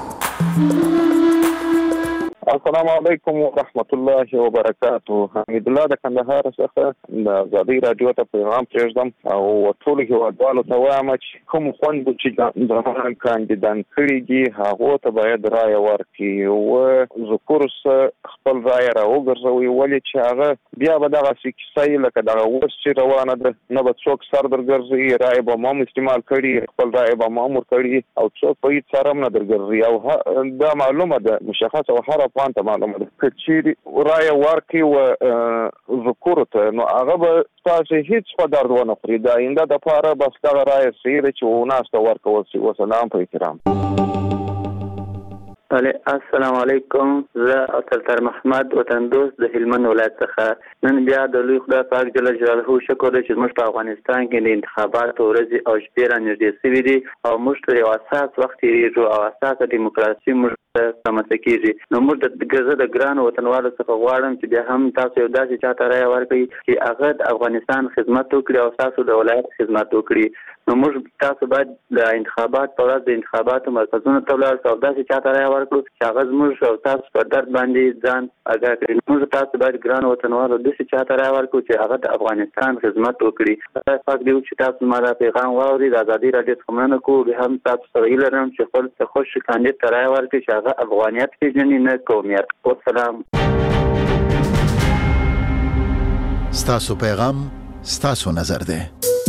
السلام علیکم ورحمت الله وبرکاته. حمید الله د کندهار څخه د ازادي رادیو ته پیغام پرېږدم او ټول هیوادوالو ته وایم چې کوم خوند چې د کاندیدان کړي دي هغه ته باید رایه ورکړي او ذکرس خپل رایه راوګرځوي ولې چې هغه بیا به دغه کیسه لکه دغه اوس چې روانه ده نه به څوک سر درګرځي رایه به هم استعمال کړي خپل رایه به هم ورکړي او څوک په هیڅ سره نه درګرځي او دا معلومه ده مشخص او هر افغان ته معلومه ده که چیرې رایه ورکړي و ذکر ته نو هغه به تاسو هیڅ په درد ونه خوري د آینده دپاره بس دغه رایه صحیح ده چې وناسته ورکول شي. وسلام په احترام. السلام علیکم. زه اتلتر محمد وطن دوست د هلمند ولایت څخه نن بیا د لوی خدای پاک جل جلاله شکر چې موږ په افغانستان کې د انتخاباتو ورځې او شپې رانږدې شوي دي او موږ ته یو اساس وخت تېرېږو او اساسه ډیموکراسي موږ ته رامنځته کېږي. نو موږ د ګرانو وطنوالو څخه غواړم چې بیا هم تاسو یو داسې چاته رایه ورکړئ چې هغه د افغانستان خدمت وکړي او تاسو د ولایت خدمت وکړي. نو موږ تاسو باید د انتخابات پر ورځ د انتخاباتو مرکزونو ته ولاړ شو، داسې چاته رایه ورکړو چې هغه زموږ او تاسو په درد باندې ځان اګاه کړي. موږ تاسو باید ګران وطنوالو داسې چاته رایه ورکړو چې هغه د افغانستان خدمت وکړي. خدای پاک دې وکړي چې تاسو ما دا پیغام واورئ. د ازادي راډیو څخه مننه کوو. بیا هم تاسو سره هیله لرم چې خپل خوښ کاندید ته رایه ورکړي چې هغه افغانیت پېژني نه قومیت. والسلام. ستاسو پیغام ستاسو نظر دی.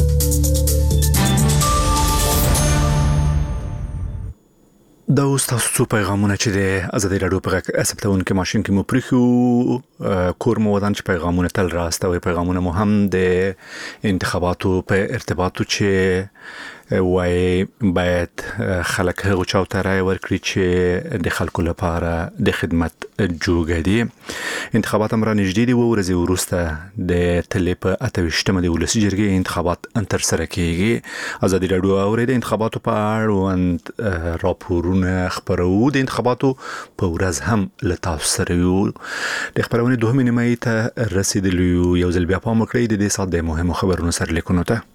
دا اوس تاسو څو پیغامونه چې د ازادي راډیو په اسپتون کې ماشين کې مو پریخو کور مو ودان چې پیغامونه تل راستوي. پیغامونه مو هم د انتخاباتو په ارتباطو چې وای باید خلک هغه چاته رای ورکړي چې د خلکو لپاره د خدمت جوړ دي. انتخابات هم را نږدې دي. ورځې وروسته د تلې په 28مه د ولسی جرګې انتخابات تر سره کیږي. ازادي راډیو اوري د انتخاباتو په اړه راپورونه خبرو. د انتخاباتو په ورځ هم له تاسو سره یو د خبرونه دوه نیمه ته رسیدلی. یو ځل بیا پام وکړئ د دې سات د مهمو خبرونو سره لیکونو ته.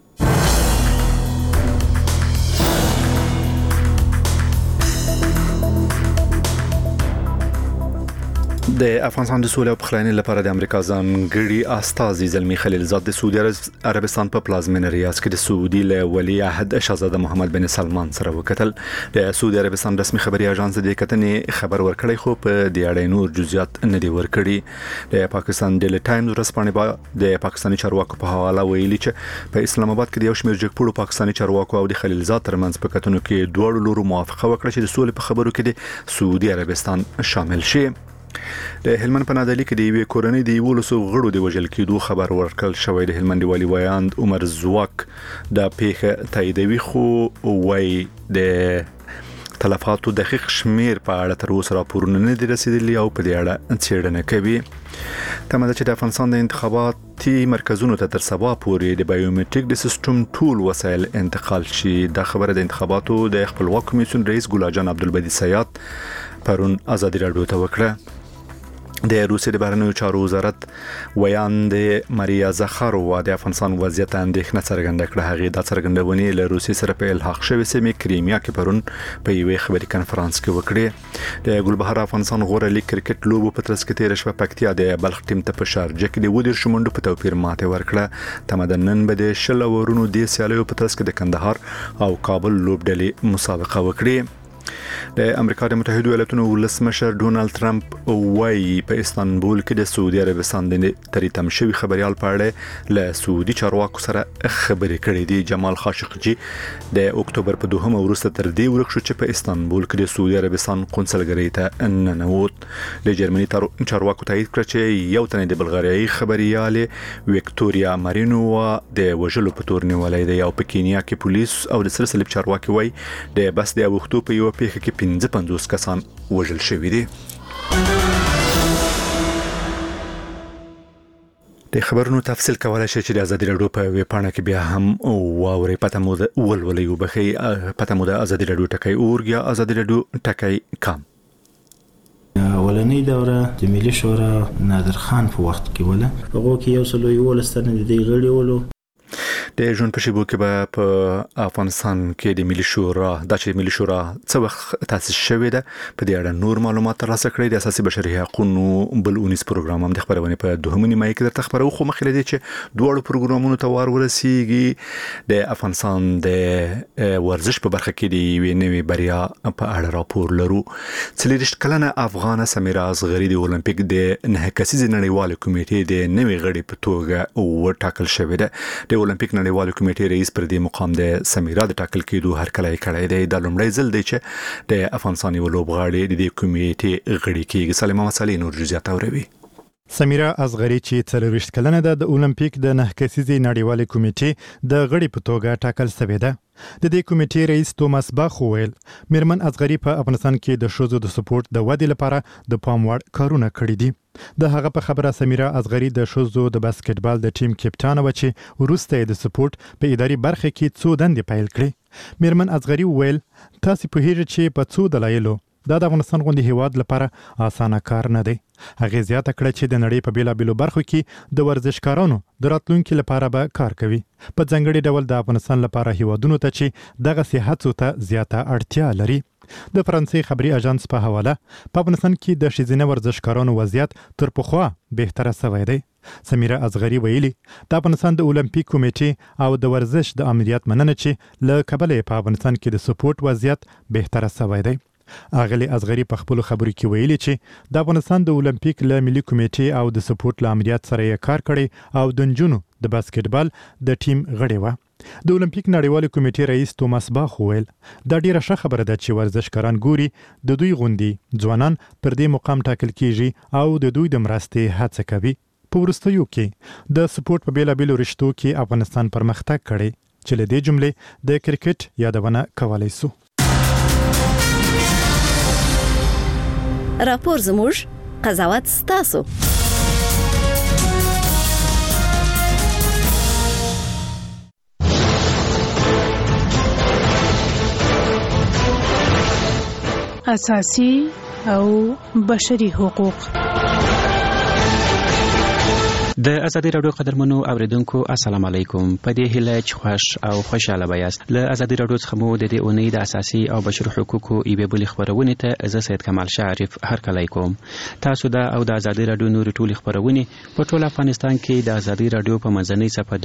د افغانستان د سولې او پخلاینې لپاره د امریکا ځانګړي استازي زلمی خلیلزاد د سعودي عربستان په پلازمینه ریاض کې د سعودي له ولی عهد شاهزاده محمد بن سلمان سره وکتل. د سعودي عربستان رسمي خبري اژانس د کتنې خبر ورکړی خو په دې اړه نور جزئیات نه دی ورکړي. د پاکستان ډیلی ټایمز ورځپاڼه د پاکستاني چارواکو په حواله ویلي چې په اسلام آباد کې د یو شمېر جګپوړو پاکستاني چارواکو او د خلیلزاد ترمنځ په کتنو کې دوه لورو موافقه وکړه چې د سولې په خبرو کې د سعودي عربستان شامل شي. د هلمند په نادعلي کې د یوې کورنۍ د 11 غړو د وژل کېدو خبر ورکړل شوی. د هلمند والي ویاند عمر زواک د پیښه تاییدوي خو وایي د تلفاتو دقیق شمیر په اړه تر اوسه راپورونه نه دي رسیدلي او په دې اړه څېړنه کوي. تمه ده چې د افغانستان د انتخاباتي مرکزونو ته تر سبا پورې د بایومټریک د سیستم ټول وسایل انتقال شي. دا خبره د انتخاباتو د خپلواک کمیسیون رئیس ګلاجان عبدالبدی سیاد پرون ازادي راډیو ته وکړه. د روسیې د بهرنیو چارو وزارت ویاند ماریا زخاروا د افغانستان وضعیت اندېښنه څرګنده کړه. هغه د څرګندونې له روسیې سره په الحاق شوی سیمې کریمیا کې پرون په یوې خبري کنفرانس کې وکړه. د ګلبهار افغانستان غوړه لیګ کرکټ لوبو په ترڅ کې تیر شپه پکتیا د بلخ ټیم ته په شارجه کې د ودیر شمنډو په توپیر ماته ورکړه. تمدنن به د شل ورونو د سیالیو په ترڅ کې د کندهار او کابل لوبډلې مسابقه وکړي. د امریکا د متحده ایالاتونو ولسمشر ډونالد ټرمپ وايي په استانبول کې د سعودي عربستان د تریتم شوی خبريال په اړه له سعودي چارواکو سره خبرې کړې دي. جمال خاشقجي د اکتوبر په 2 وروسته تر دې ورک شو چې په استانبول کې د سعودي عربستان قونسلګرۍ ته ننوت. د جرمني چارواکو تایید کړ چې یو تن د بلغاریایي خبريال وکټوریا مارینووا د وژلو په تور نیولې دی او په کینیا کې پولیس او د سلسله چارواکي وایي د بس د وختو په یو پیښه کې 55 کسان وژل شوي دي. د خبرونو تفصیل کولای شي چې د ازادي راډیو په ویب پاڼه کې بیا هم واوري. پته مو د ولولې وبخي پته مو د ازادي راډیو ټکای اورګیا ازادي راډیو ټکای کام. اولنۍ دوره د ملي شورا نادر خان په وخت کې ولا هغه کې یو سلو یو لستنه د غړي ولو د ژوند په شیبو کې به په افغانستان کې د ملي شورا د ملي شورا څو وخت تاسیس شوې ده په دې اړه نور معلومات ترلاسه کړئ. د اساسي بشري حقوقو بل 19 پروګرام هم د خبرونه په 2 نیمه کې درته خبرو خو مخکې لدی چې دوه پروګرامونو ته وار ورسیږي. د افغانستان د ورزش په برخه کې د یوې نوې بریا په اړه راپور لرو. 40 کلنه افغانه سمیرا اصغری د اولمپیک د 9 کسیزې نړیوال کمیټې د نوې غړي په توګه وټاکل شوې ده. د اولمپیک نړیوال کمیټې رئیس پر دې مقام د سمیرا د ټاکل کېدو هرکلی کړی دی. د لومړی ځل دی چې د افغانستان یو لوبغاړی د دې کمیټې غړي کېږي. سلیمان مسالې نور جزئیات اوروي. سمیرا اصغری چې 40 کلنه د اولمپیک د 9 کسیزې نړیوال کمیټې د غړي په توګه ټاکل شوې ده. د دې کمیټې رئیس توماس باخ ویل میرمن اصغری په افغانستان کې د شوزو د سپورت د ودې لپاره د پام وړ کارونه کړي دي. د هغه په خبره سمیرا اصغری د شوزو د باسکټبال د ټیم کپټان و چې وروسته د سپورت په اداري برخه کې څو دندې پیل کړې. میرمن اصغری ویل تاسو په هیڅ چې په څو دلایلو دا د افغانستان غوندي هیواد لپاره اسانه کار نه دی. هغه زیاته کړه چې د نړۍ په بیلابیلو برخو کې د ورزشکارانو د راتلونکي لپاره به کار کوي. په ځانګړي ډول د افغانستان لپاره هیوادونو ته چې دغه صحت ته زیاته اړتیا لري. د فرانسې خبري اژانس په حواله په افغانستان کې د ښځینه ورزشکارانو وضعیت تر پخوا بهتره شوی دی. سمیره اصغری ویلي د افغانستان د اولمپیک کمیټې او د ورزش د امنیت مننه چې له کبله په افغانستان کې د سپورت وضعیت بهتره شوی دی. اغلی اصغری په خپل خبرو کې ویلي چې د افغانستان د اولمپیک له ملي کمیټې او د سپورت له امنیت سره یې کار کړی او د نجونو د باسکټبال د ټیم غړی و. د اولمپیک نړیوال کمیټې رئیس توماس باخ ویل دا ډیره ښه خبره ده چې ورزشکاران ګوري د دوی غوندي ځوانان پر دې مقام ټاکل کیږي او د دوی د مرستې هڅه کوي. په وروستیو کې د سپورت په بیلابیلو رشتو کې افغانستان پرمختګ کړی چې له دې جملې د کرکټ یادونه کولی سو. راپور زموږ قضاوت ستاسو. اساسي او بشري حقوق. د ازادي رادیو قدرمنو اوریدونکو السلام علیکم. په دې هیله چې خوښ او خوشاله بیاست. له ازادي رادیو څخه مو د دې اونۍ د اساسي او بشري حقوقو ایبه بل خبرونه ته زه سید کمال شریف هرکلی کوم. تاسو دا او د ازادي رادیو نور ټولې خبرونه په ټول افغانستان کې د ازادي رادیو په منځنۍ صفحه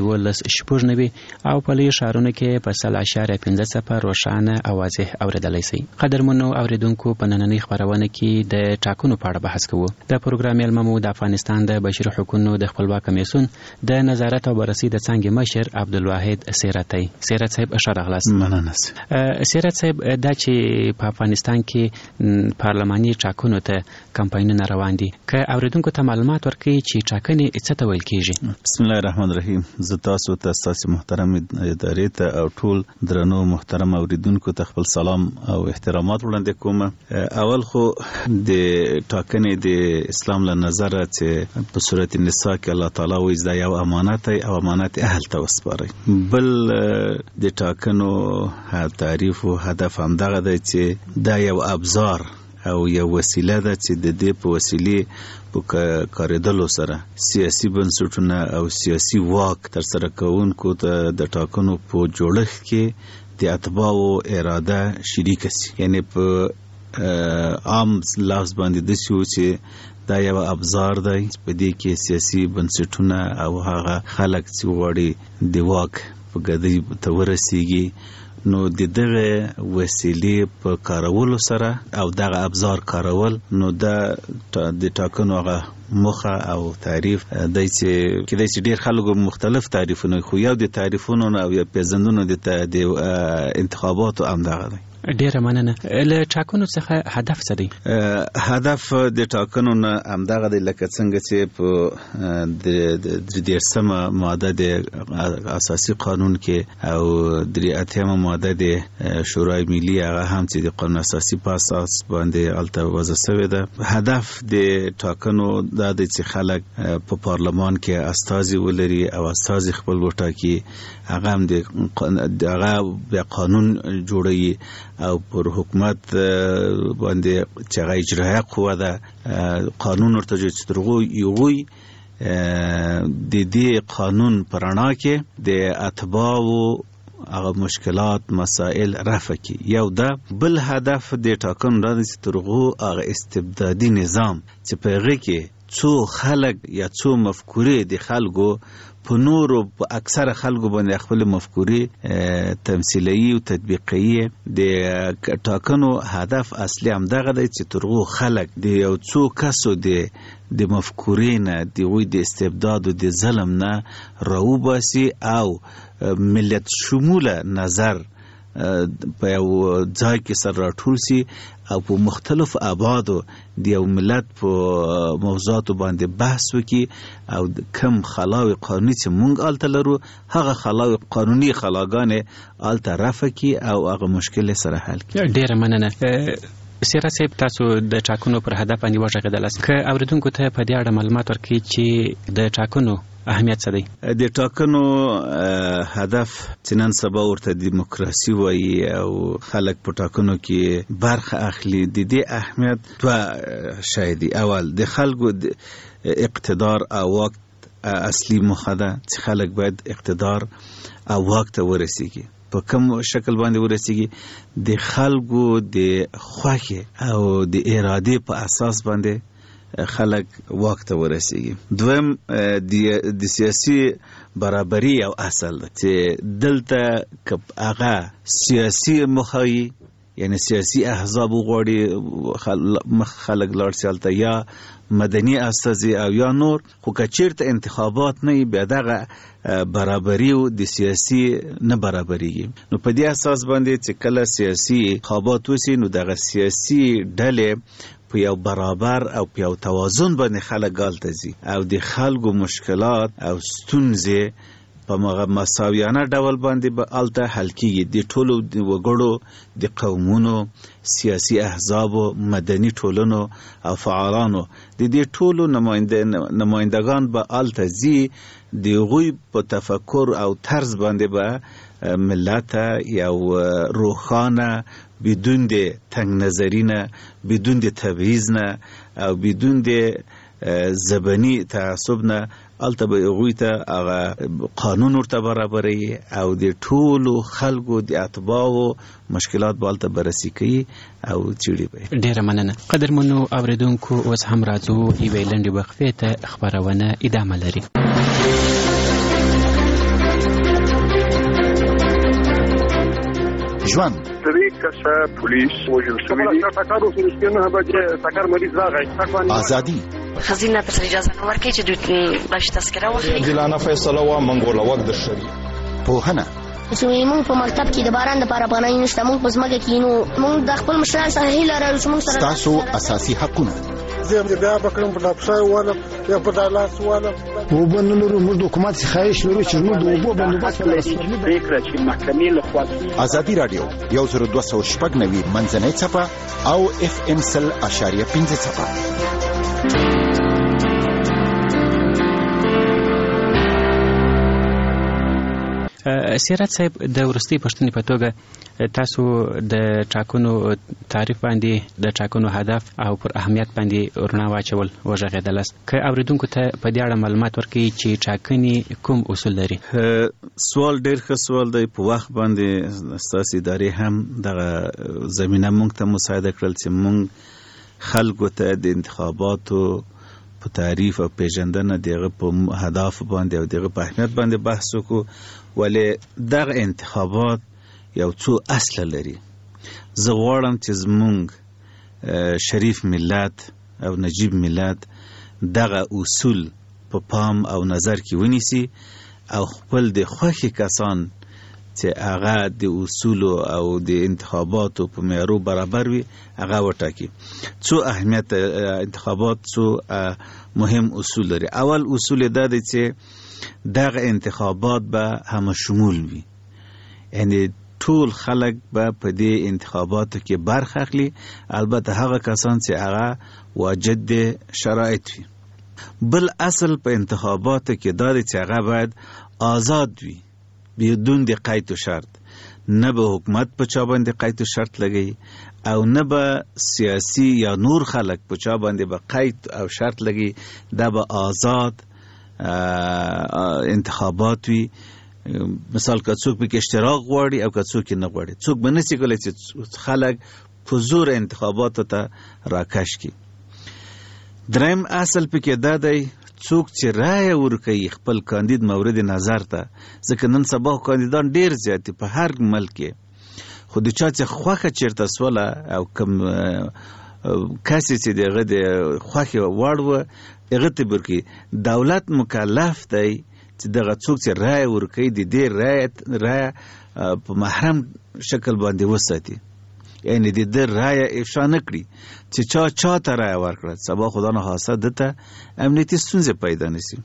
12 او په لوی شهرونو کې په 0.15 روښانه او واضح اوریدلای شئ. قدرمنو اوریدونکو په نننۍ خبرونه کې د ټاکنو په اړه بحث کوو. د پروګرام علممو د افغانستان د بشري حقوقو د خپلواک کمیسیون د نظارت او بررسي د څنګه مشر عبدالواحد سیرتی. سیرت صاحب اشاره غلاس. مننه. سیرت صاحب دا چې په افغانستان کې پارلماني ټاکنو ته کمپاینونه روان دي، که اوریدونکو ته معلومات ورکړي چې ټاکنې څه ته ویل کیږي. بسم الله الرحمن الرحیم. زه تاسو ته ستاسو محترم ادارې ته او ټول درنو محترم اوریدونکو ته خپل سلام او احترامات وړاندې کوم. اول خو د ټاکنې د اسلام له نظره چې په صورت النساء کې الله تعالی وایي دا یو امانت دی او امانت اهل ته وسپارئ. بل د ټاکنو تعریف او هدف هم دغه دی چې دا یو ابزار او یو وسیله ده چې د دې په وسیلې په کاریدلو سره سیاسي بنسټونه او سیاسي واک تر سره کوونکو ته د ټاکنو په جوړښت کې د اتباعو اراده شریک شي. یعنی په عام لفظ باندې د شو چې دا یو ابزار دی په دې کې سیاسي بنسټونه او هغه خلک چې غواړي د واک په ګدۍ ته ورسیږي نو د دغه وسیلې په کارولو سره او دغه ابزار کارول نو د ټاکنو هغه مخه او تعریف دای چې کله چې ډیر خلکو مختلف تعریفونه خو یو د تعریفونو او یا پیژندونو د انتخاباتو هم دغه دی. ډیره مننه. له ټاکنو څخه هدف څه دی؟ هدف د ټاکنو نه همدغه دی لکه څنګه چې په د 13مه ماده د اساسي قانون کې او 83مه ماده د شورای ملي هغه هم چې د قانون اساسي په اساس باندې الته وضع شوی ده. هدف د ټاکنو دا دی چې خلک په پارلمان کې استازي ولري او استازي خپل وټاکي. هغه هم د قانون جوړوي او پر حکومت باندې چې هغه اجرایه قوه ده قانون ورته چې ترغو یوي د دې قانون پرانا کې د اتباعو هغه مشکلات مسائل رفع کی. یو دا بل هدف د ټاکنو دا چې ترغو هغه استبدادي نظام چې په هغه کې څو خلک یا څو مفکورې د خلکو په نورو په اکثره خلکو باندې خپل مفکورې تمثیلي او تطبیقي. د ټاکنو هدف اصلي هم دغه دی چې ترغو خلک د یو څو کسو د مفکورې نه د وی د استبداد او د ظلم نه راوباسي او ملت شموله نظر په یو ځای کې سره راټول شي او په مختلف آبادو د یو ملت په موضوعاتو باندې بحث وکړي او کم خلاوی قانوني چې مونږ آلته لرو هغه خلاوی قانوني خلاګانې آلته رفع کړي او هغه مشکل سره حل کړي. ډیره مننه. سیرت صاحب تاسو د ټاکنو پر هدف باندې وژغېدلاست، که اوریدونکو ته په دې اړه معلومات ورکړئ چې د ټاکنو اهمیت څه دی؟ د ټاکنو هدف چې نن سبا ورته دیموکراسي وایي او خلک په ټاکنو کې برخه اخلي، د دې اهمیت دوه شی دي. اول د خلکو اقتدار او واک اصلي موخه ده چې خلک باید اقتدار او واک ته ورسیږي. په کوم شکل باندې ورسیږي؟ د خلکو د خوښې او د ارادې په اساس باندې خلک واک ته ورسیږي. دویم د سیاسي برابري او اصل ده چې دلته هغه سیاسي مخاوي، یعنی سیاسي احزاب وغواړي خلک لاړ شي هلته، یا مدني استازي او یا نور، خو که چیرته انتخابات نه بیا دغه برابري او د سیاسي نه برابريږي. نو په دې اساس باندې چې کله سیاسي انتخابات وشي نو دغه سیاسي ډلې په یو برابر او په یو توازن باندې خلک هلته ځي او د خلکو مشکلات او ستونزې په مساویانه ډول باندې به هلته حل کیږي. د ټولو وګړو، د قومونو، سیاسي احزابو، مدني ټولنو او فعالانو، د دې ټولو نمایندگان به هلته ځي، د هغوی په تفکر او طرز باندې به ملت یو روښانه، بدون د تنگ نظری نه، بدون د تبعیض نه او بدون د زبني تعصب نه هلته به هغوی ته هغه قانون ورته برابروي او د ټولو خلکو د اتباعو مشکلات به هلته بررسي کوي او څېړي به. ډېره مننه. قدرمنو اورېدونکو، اوس هم راځو یوې لنډې وقفې ته. خپرونه ادامه لري. ژوند کسه پولیس وژل شوی دي. ټاکارو سرسپینه بجې ټاکار مریض راغی. ازادي خزینه تر اجازه نه ورکړي چې دوی باش تذکره واخلي. عادلانه فیصله و منګوله وخت د شری. پوهنه چې موږ په مکتب کې د باران د لپاره پناه نشته، موږ په ځمکه کې نو موږ د خپل مشران څخه هیله لرو چې موږ سره تاسو اساسي حقونه. زه بیا بکرم په لاپسای والا یا په دالاس والا وبنلو موږ د حکومت خواهش لرو چې موږ د اوبو بندوبست ولرو. فکر چې محکمې له خوا ازادي رادیو 10290 منځنۍ صفه او FM 100.5 صفه. سیرت صاحب، د وروستي پښتنې په توګه تاسو د ټاکنو تعریف باندې، د ټاکنو هدف او پر اهمیت باندې رڼا واچول وغږېدلاست. که اورېدونکو ته په دې اړه معلومات ورکړئ چې ټاکنې کوم اصول لري؟ سوال ډېر ښه سوال دی. په وخت باندې ستاسو ادارې هم دغه زمینه موږ ته مساعده کړل چې موږ خلکو ته د انتخاباتو په تعریف او پیژندنه دغه په هدف باندې او دغه په اهمیت باندې بحث وکړو. ولې دغه انتخابات یو څو اصل لري. زه غواړم چې زمونږ شریف ملت او نجیب ملت دغه اصول په پام او نظر کې ونیسي او خپل د خوښې کسان چې هغه د اصول او د انتخاباتو په معیارو برابر وي هغه وټاکي. څو اهمیت انتخابات، څو مهم اصول لري. اول اصول دا دی چې دغه انتخابات به همه شمول وي، یعنی ټول خلک به په دې انتخاباتو کې برخه اخلي، البته هغه کسان چې هغه واجد شرایط وي. بل اصل په انتخاباتو کې دا دی چې هغه باید آزاد وي بدون د قید و شرط. نه به حکومت په چا باندې قید و شرط لګي او نه به سیاسي یا نور خلک په چا باندې به قید او شرط لګي. دا به آزاد انتخابات وي. مثال که څوک پکې اشتراک غواړي او که څوک نه غواړي، څوک به نشي کولی چې خلک په زور انتخاباتو ته راکش کړي. دریم اصل پکې دا دی څوک چې رایه ورکوي خپل کاندید مورد نظر ته، ځکه نن سبا کاندیدان ډیر زیات دي په هر ملک کې، خو د چا چې خوښه چیرته سوله او کوم کسی چې دغه د خوښې وړ و هغه ته ورکوي. دولت مکلف دی چې دغه څوک چې رایه ورکوي د دې رایه په محرم شکل باندې وساتي، یعنی د دې رایه افشا نه کړي چې چا ته رایه ورکړه سبا خدا نه خاصه دته امنیتي ستونزې پیدا نشي.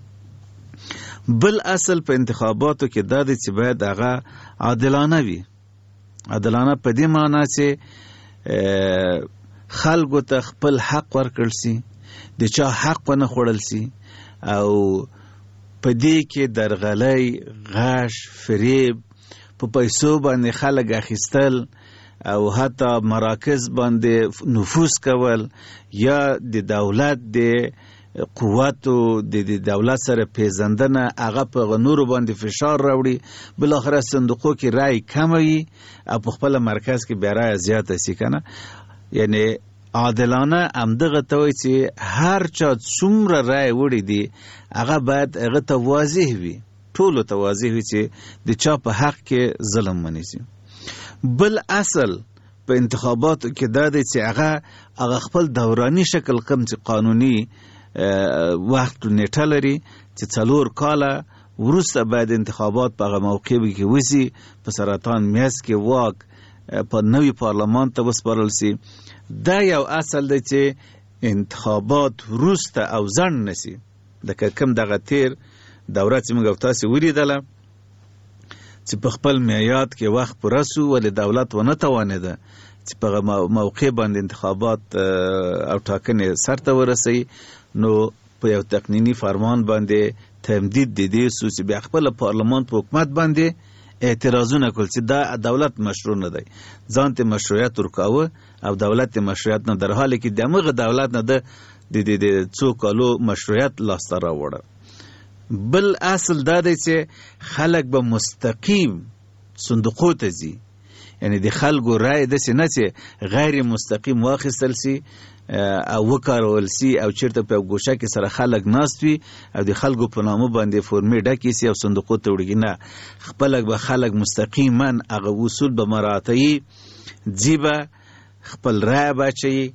بل اصل په انتخاباتو کې دا دی چې باید هغه عادلانه وي. عادلانه په دې معنی چې خلکو ته خپل حق ورکړل سي، د چا حق ونه خوړل سي او په دې کې درغلۍ، غش، فریب، په پیسو باندې خلک اخیستل او حتی مراکز باندې نفوذ کول یا د دولت د قوتو د دولت سره پیژندنه هغه په نورو باندې فشار راوړي، بل اخر صندوقو کې رای کم وي او په خپل مرکز کې بیا رای زیاته شي کنه. یعنی عادلانه همدغه ته وایي چې هر چا څومره رای وړي دي هغه باید هغه ته واضح وي، ټولو ته واضح وي چې د چا په حق کې ظلم ونیسي. بل اصل په انتخاباتو کې دا دی چې هغه خپل دوراني شکل کوم چې قانوني وخت نیټه لري چې 4 کاله وروسته باید انتخابات په هغه موقع کې وشي، په سرطان میاشت کې واک په نوی پارلمان ته وسپارل شي. دا یو اصل دی چې انتخابات وروسته او ځنډ نشي. د کوم دغه تیر دوره چې موږ تاسو ولیدله چې په خپل میعاد کې وخت پوره شو ولې دولت ونه توانېده چې په موقع باندې انتخابات او ټاکنې سرته ورسوي، نو په یو تقنینی فرمان باندې تمدید د دې سو چې بیا خپل پارلمان په حکومت باندې اعتراضونه کول چې دا دولت مشروع نه دی، ځان ته مشروعیت ورکاوه او دولت ته مشروعیت نه، در حالی کې دغه دولت نه د 2 کالو مشروعیت لاسته راوړه. بل اصل دا دی چې خلک به مستقیم صندوقو ته ځي، یعنی د خلکو رای داسې نه چې غیر مستقیم واخیستل شي او وکارول شي او چیرته په ګوشه کې سره خلک ناست وي او د خلکو په نامه باندې فورمې ډکې شي او صندوقو ته وړي. نه، خپل به خلک مستقیما هغه اصول به مراعاتوي، ځي به خپل رای به اچوي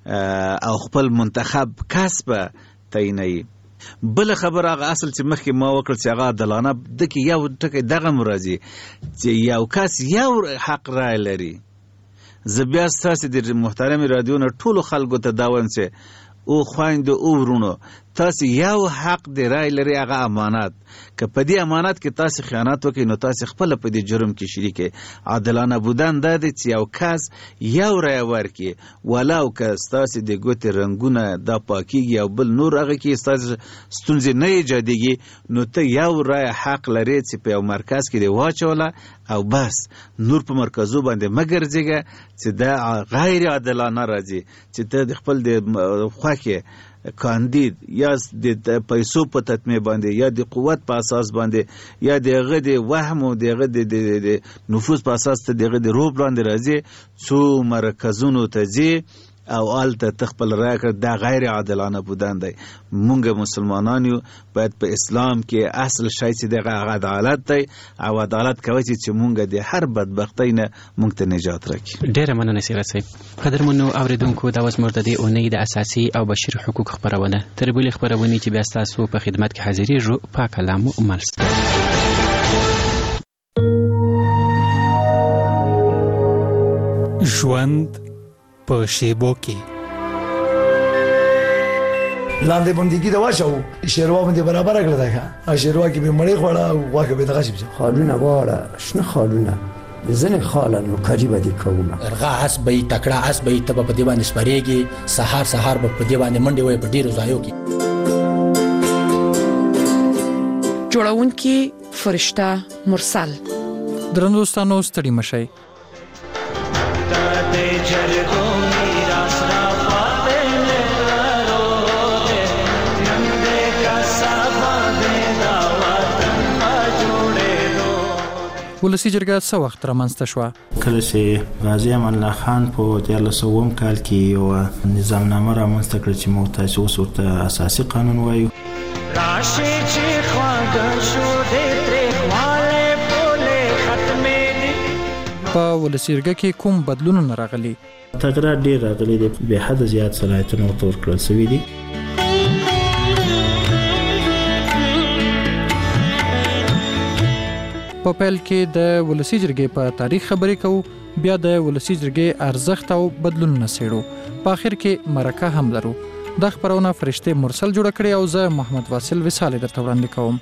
او خپل منتخب کس به تعینوي. بل خبر هغه اصل چې مخکې ما وکړ چې هغه عادلانه دکې یو ټکی دغه مرضی چې یو کس یو حق رای لري. زه بیا ستاسو د محترم رادیو نه ټولو خلکو ته دا وایم چې او خویندو او ورونو تاسو یو حق دی رای لري، هغه امانت. که په دې امانت کې تاسو خیانت وکړئ نو تاسو خپل په دې جرم کې شریک یې. عادلانه بودن دا دی چې یو کس یو رای ورکړي ولو که ستاسو د ګوتې رنګونه دا پاکیږي او بل نور هغه کې ستاسو ستونزې نه ایجادېږي، نو ته یو رای حق لري چې په یو مرکز کې دی واچوله او بس نور په مرکزو باندې مګرځېږه چې دا غیر عادلانه راځي چې ته د خپل د خوښې کاندید یا د پیسو په تطمیع باندې یا د قوت په اساس باندې یا دغه د وهم او دغه د نفوذ په اساس ته دغه د روب باندې راځي څو مرکزونو ته ځي او آلته تخپل رای کړ. دا غیر عادلانه بودن دی. مونږ مسلمانان یو باید په اسلام کې اصل شی چې دغه عدالت دی او عدالت کوي چې مونږ د هر بدبختی نه مونږ ته نجات راکړي. ډیره مننه سیرت صاحب. قدرمنو اوریدونکو دا اوس موږ د دې اونۍ د اساسي او بشري حقوق خبرونه تر بلې خبرونه چې بیا تاسو په خدمت کې حاضرېږو په کلام مرسته. ژوند په شیبو کې لاندې بندګي دا واچو شیروا باندې برابر کړل دا شیروا کې به مړی خوړه او واکه به دغه شي خالونه واړه شنه خالونه ځنه خالانو قریبه دي کومه ارغا حسبې تکړه حسبې تب په دی باندې سپریږي سحر په دی باندې منډي وي په ډیرو ځایو کې جوړونکي فرشتہ مرسل. درنوستانو ستړي مشي ولسی جرګه څو وخت رامنځته شو؟ کله چې غازی امان الله خان په 1300 کال کې یو نظامنامه رامنځته کړ چې موږ تاسو اوس ورته اساسي قانون وایو. راشي چې خواږه شو دې ترې خواله بوله ختمې دي. په ولسی جرګه کې کوم بدلونونه راغلي؟ تغیرات ډیر راغلي دي، به حد زیات صلاحیتونه ورته ورکړل شوي دي. په پیل کې د ولسی جرګې په تاریخ خبرې کوو، بیا د ولسی جرګې ارزښت او بدلونونه څېړو، په اخر کې مرکه هم لرو. دا خبرونه فرشته مرسل جوړ کړي او زه محمد واصل وصال درته وړاندې کوم.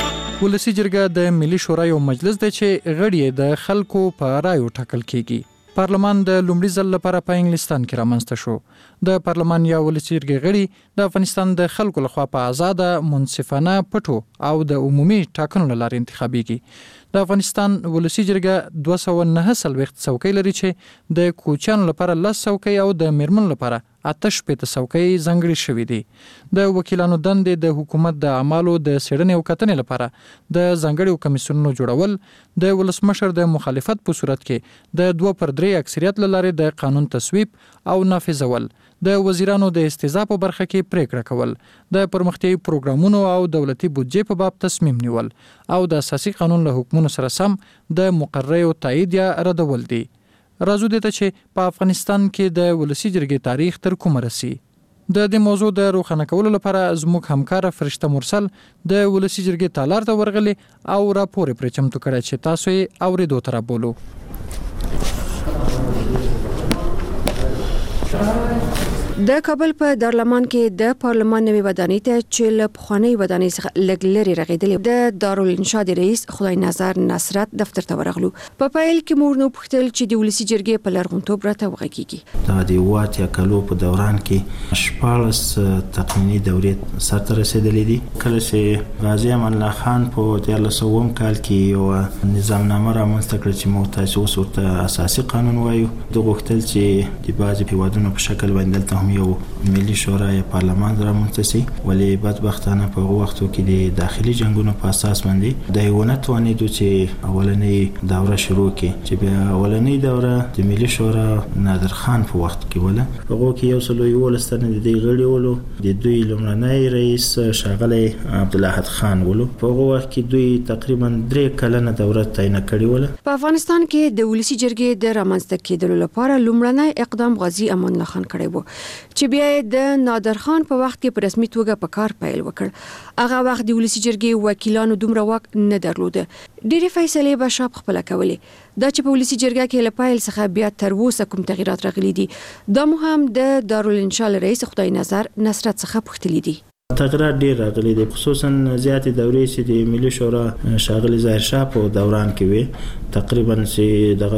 ولسی جرګه د ملي شورا یو مجلس دی چې غړي د خلکو په رایو ټاکل کیږي. پارلمان د لومړي ځل لپاره په انګلستان کې رامنځته شو. د پارلمان یا ولسي جرګې غړي د افغانستان د خلکو لخوا په آزاده، منصفانه، پټو او د عمومي ټاکنو له لارې انتخابیږي. د افغانستان ولسي جرګه 249 څوکۍ لري چې د کوچیانو لپاره 10 څوکۍ او د میرمنو لپاره 88 څوکۍ ځانګړي شوې دي. د وکیلانو دندې د حکومت د اعمالو د څېړنې او کتنې لپاره د ځانګړي کمیسیونونو جوړول، د ولسمشر د مخالفت په صورت کې د 2/3 اکثریت له لارې د قانون تصویب او نافذول، د وزیرانو د استیضاح په برخه کې پریکړه کول، د پرمختیايي پروګرامونو او دولتي بودجې په باب تصمیم نیول او د اساسي قانون له حکمونو سره سم د مقررو تایید یا ردول دي. راځو دې ته چې په افغانستان کې د ولسي جرګې تاریخ تر کومه رسي. د دې موضوع د روښانه کولو لپاره زموږ همکار فرشته مرسل د ولسي جرګې تالار ته ورغلي او راپور پرې چمتو کړی چې تاسو یې اوریدو ته رابولو. د کابل په دارالمان کې د پارلمان نوې ودانۍ ته چې له پخوانۍ ودانۍ څخه لږ لرې راغېدلې د دارالانشا د رئیس خدای نظر نصرت دفتر ته ورغلو. په پیل کې موږ نو پوښتل چې د ولسي جرګې په لرغونتوب راته وغږیږي. دا د وات یا کلو په دوران کې 14 تقنینی دورې سرته رسیدلې دي. کله چې غازی امان الله خان په 1300 کال کې یو نظامنامه رامنځته کړه چې موږ تاسو ورته اساسي قانون وایو، د غوښتل چې د بعضي هیوادونو په شکل باندې یو ملي شورا یا پارلمان رامنځته شي، ولې بدبختانه په هغه وختو کې د داخلي جنگونو په اساس باندې د یو نتوانیدو چې اولنۍ دوره شروع کړي، چې بیا اولنۍ دوره د ملي شورا نادر خان په وخت کې ولا هغه کې یو سلو یو لستنه د دې غړي ولو د دوی لومړنی رئیس ښاغلی عبدالاحد خان ولو. په هغه وخت کې دوی تقریبا 3 کلنه دوره تعیین کړې ولا. په افغانستان کې د ولسي جرګې د رامنځته کېدلو لپاره لومړنی اقدام غازی امان الله خان کړی و چې بیا د نادر خان په وخت کې په رسمي توګه په کار پیل وکړ. هغه وخت د ولسي جرګې وکیلانو دومره واک نه درلوده، ډېرې فیصلې به شاب خپل کولې. دا چې په ولسي جرګه کې له پیل څخه بیا تر اوسه کوم تغیرات راغلي دي، دا مو هم د دارالانشا رئیس خدای نظر نصرت څخه پوښتلي دي. تغیرات ډیر راغلي دي، خصوصا زیاتې دورې چې د ملي شورا ښاغلي ظاهر شاه په دوران کې وي، تقریبا چې دغه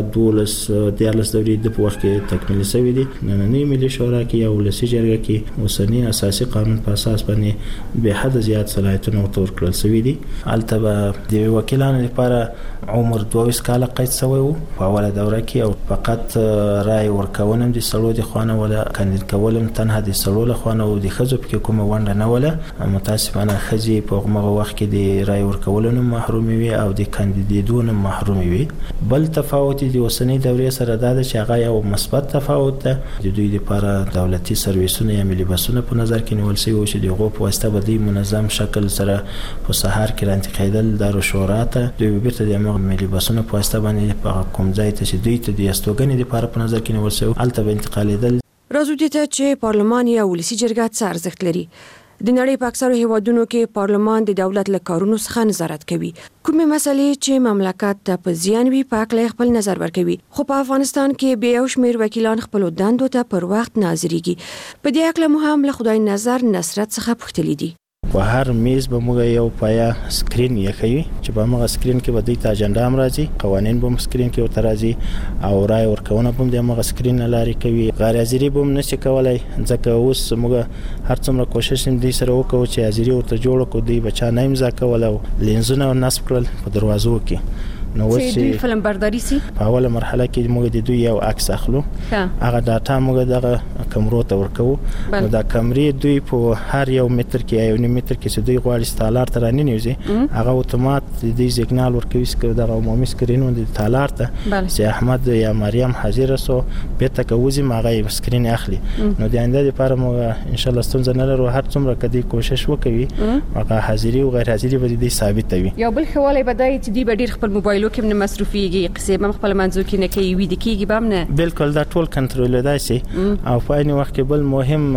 12 دورې د په وخت کې تکمیل شوې دي. نننۍ ملي شورا کې یا ولسي جرګه کې اوسنی اساسي قانون په اساس باندې به حد زیات صلاحیتونه ورکړل شوي دي. هلته به د وکیلانو لپاره عمر 22 کاله قید شوی و په اوله دوره کې، او فقط رای ورکونه د سړو د خوانه ولا کاندید کولم تنها د سړو له خوانه او د ښځو پکې کومه ونډه نه ولا. متاسفانه ښځې په هغه وخت کې د رای ورکولو نه محرومې وي او د کاندیدېدو نه محرومې وي. بل تفاوت د اوسنۍ دورې سره دا ده چې هغه یو مثبت تفاوت ده. د دوی لپاره دولتي سرویسونه یا ملي بسونه په نظر کې نیول شوي و چې د هغو په واسطه به دوی منظم شکل سره په سهار کې رانتقېدل دارالشورا ته، دوی به بیرته د هماغه ملي بسونو په واسطه باندې په کوم ځای ته چې دوی ته د استوګنې لپاره په نظر کې نیول شوي هلته به انتقالېدل. راځو دې ته چې پارلمان یا ولسي جرګه څه ارزښت لري. د نړۍ په اکثرو هیوادونو کې پارلمان د دولت له کارونو څخه نظارت کوي. کومې مسلې چې مملکت ته په زیان وي په اړه خپل نظر ورکوي. خو په افغانستان کې به یو شمېر وکیلان خپل دندو ته پر وخت ناظریږي. په دې اړه مو هم له خدای نظر نصرت څخه پوښتلي دي. په هر میز به موږ یو پایا سکرین یخوي چې په هغه سکرین کې به د اجنډا هم راځي، قوانین به سکرین کې ورته راځي او رای ورکونه به د هغه سکرین لاري کوي. غیر حاضری به نشي کولای، ځکه اوس موږ هر څومره کوشش هم دې سره وکړو چې حاضری ورته جوړ کړو، دی بچا نه امضا کول او لینزونه نصب کړل په دروازو کې. نو چې دوی فلم برداري سي په اوله مرحله کې موږ د دوی یو عکس اخلو، هغه ډاټا موږ دغه کمرو ته ورکو. نو دا کمرې دوی په هر یو متر کې یو متر کې چې دوی غواړي تالار ته راننوځي، هغه اتومات د دې سیګنال ورکوي چې دغه عمومي سکرین د تالار ته چې احمد یا مریم حاضر سو به تکوزي ماغه سکرین اخلي. نو د آینده لپاره موږ ان شاء الله ستونزه نه لرو، هر څومره کدي کوشش وکوي هغه حاضری او غیر حاضری به دې ثابت وي. یو بل خواله بدای چې دی به ډیر خپل موبایل کې نه مصرفيږي، قصې به خپل منځو کې نه کوي، وې د کېږي به نه. بالکل دا ټول کنټرول دی سي. او په عین وخت کې بل مهم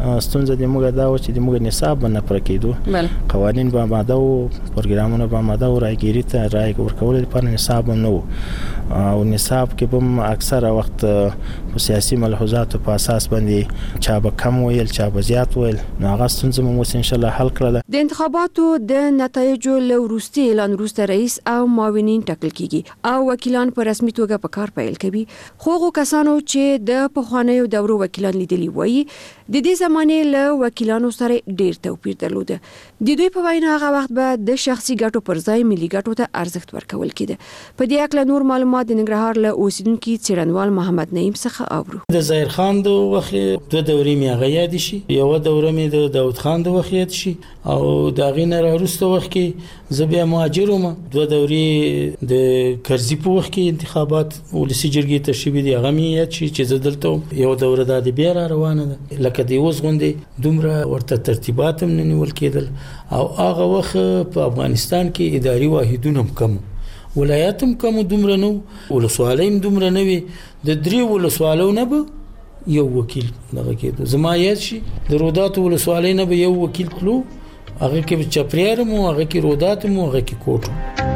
ستونزه د موږ دا و چې د موږ نصاب نه پر کېدو قوانين به ماده او پروګرامونه به ماده او راګيري ته راي ورکول لپاره نصاب نه وو او نصاب کې به اکثره وخت په سیاسي ملحوظاتو په اساس باندې چا به کم ویل چا به زیات ویل نو هغه ستونزه مو ان شاء الله حل کړل. د انتخاباتو د نتایجو له وروستي اعلان وروسته رئیس او معاونین ټاکل کیږي او وکیلان په رسمي توګه په کار پیل کوي. خو کسانو چې د پخوانیو دورو وکیلان لیدلی وایي د دې زمانه له وکیلانو سره ډیر توپیر درلود. د دوی په وینا هغه وخت به د شخصي ګټو پر ځای ملي ګټو ته ارزښت ورکول کېده. په دې اړه نور معلومات د ننګرهار له اوسیدونکو څېړنوال محمد نعیم څخه اورو. د ظاهر خان د وخت د دورې میغه یاد شي یو دوره می د داود خان د وخت یاد شي او دا غینه راوروسته وخت کې زبیا مهاجروم د دورې د کرزي په وخت کې انتخابات ولسی جرګې تشریح دي هغه می یاد شي چې زدلته یو دوره د بیا روانه ده لکه د اوس غونډې دومره ورته ترتیبات هم نه نیول کېدل او هغه وخت په افغانستان کې اداري واحدونه هم کم ولایت هم کم دومره نو ولسوالۍ هم دومره نه وي د درې ولسوالو نه به یو وکیل دغه کېدو زما یاد شي د رودات ولسوالۍ نه به یو وکیل تلو هغه کې چپریار مو هغه کې رودات مو هغه کې کوټ.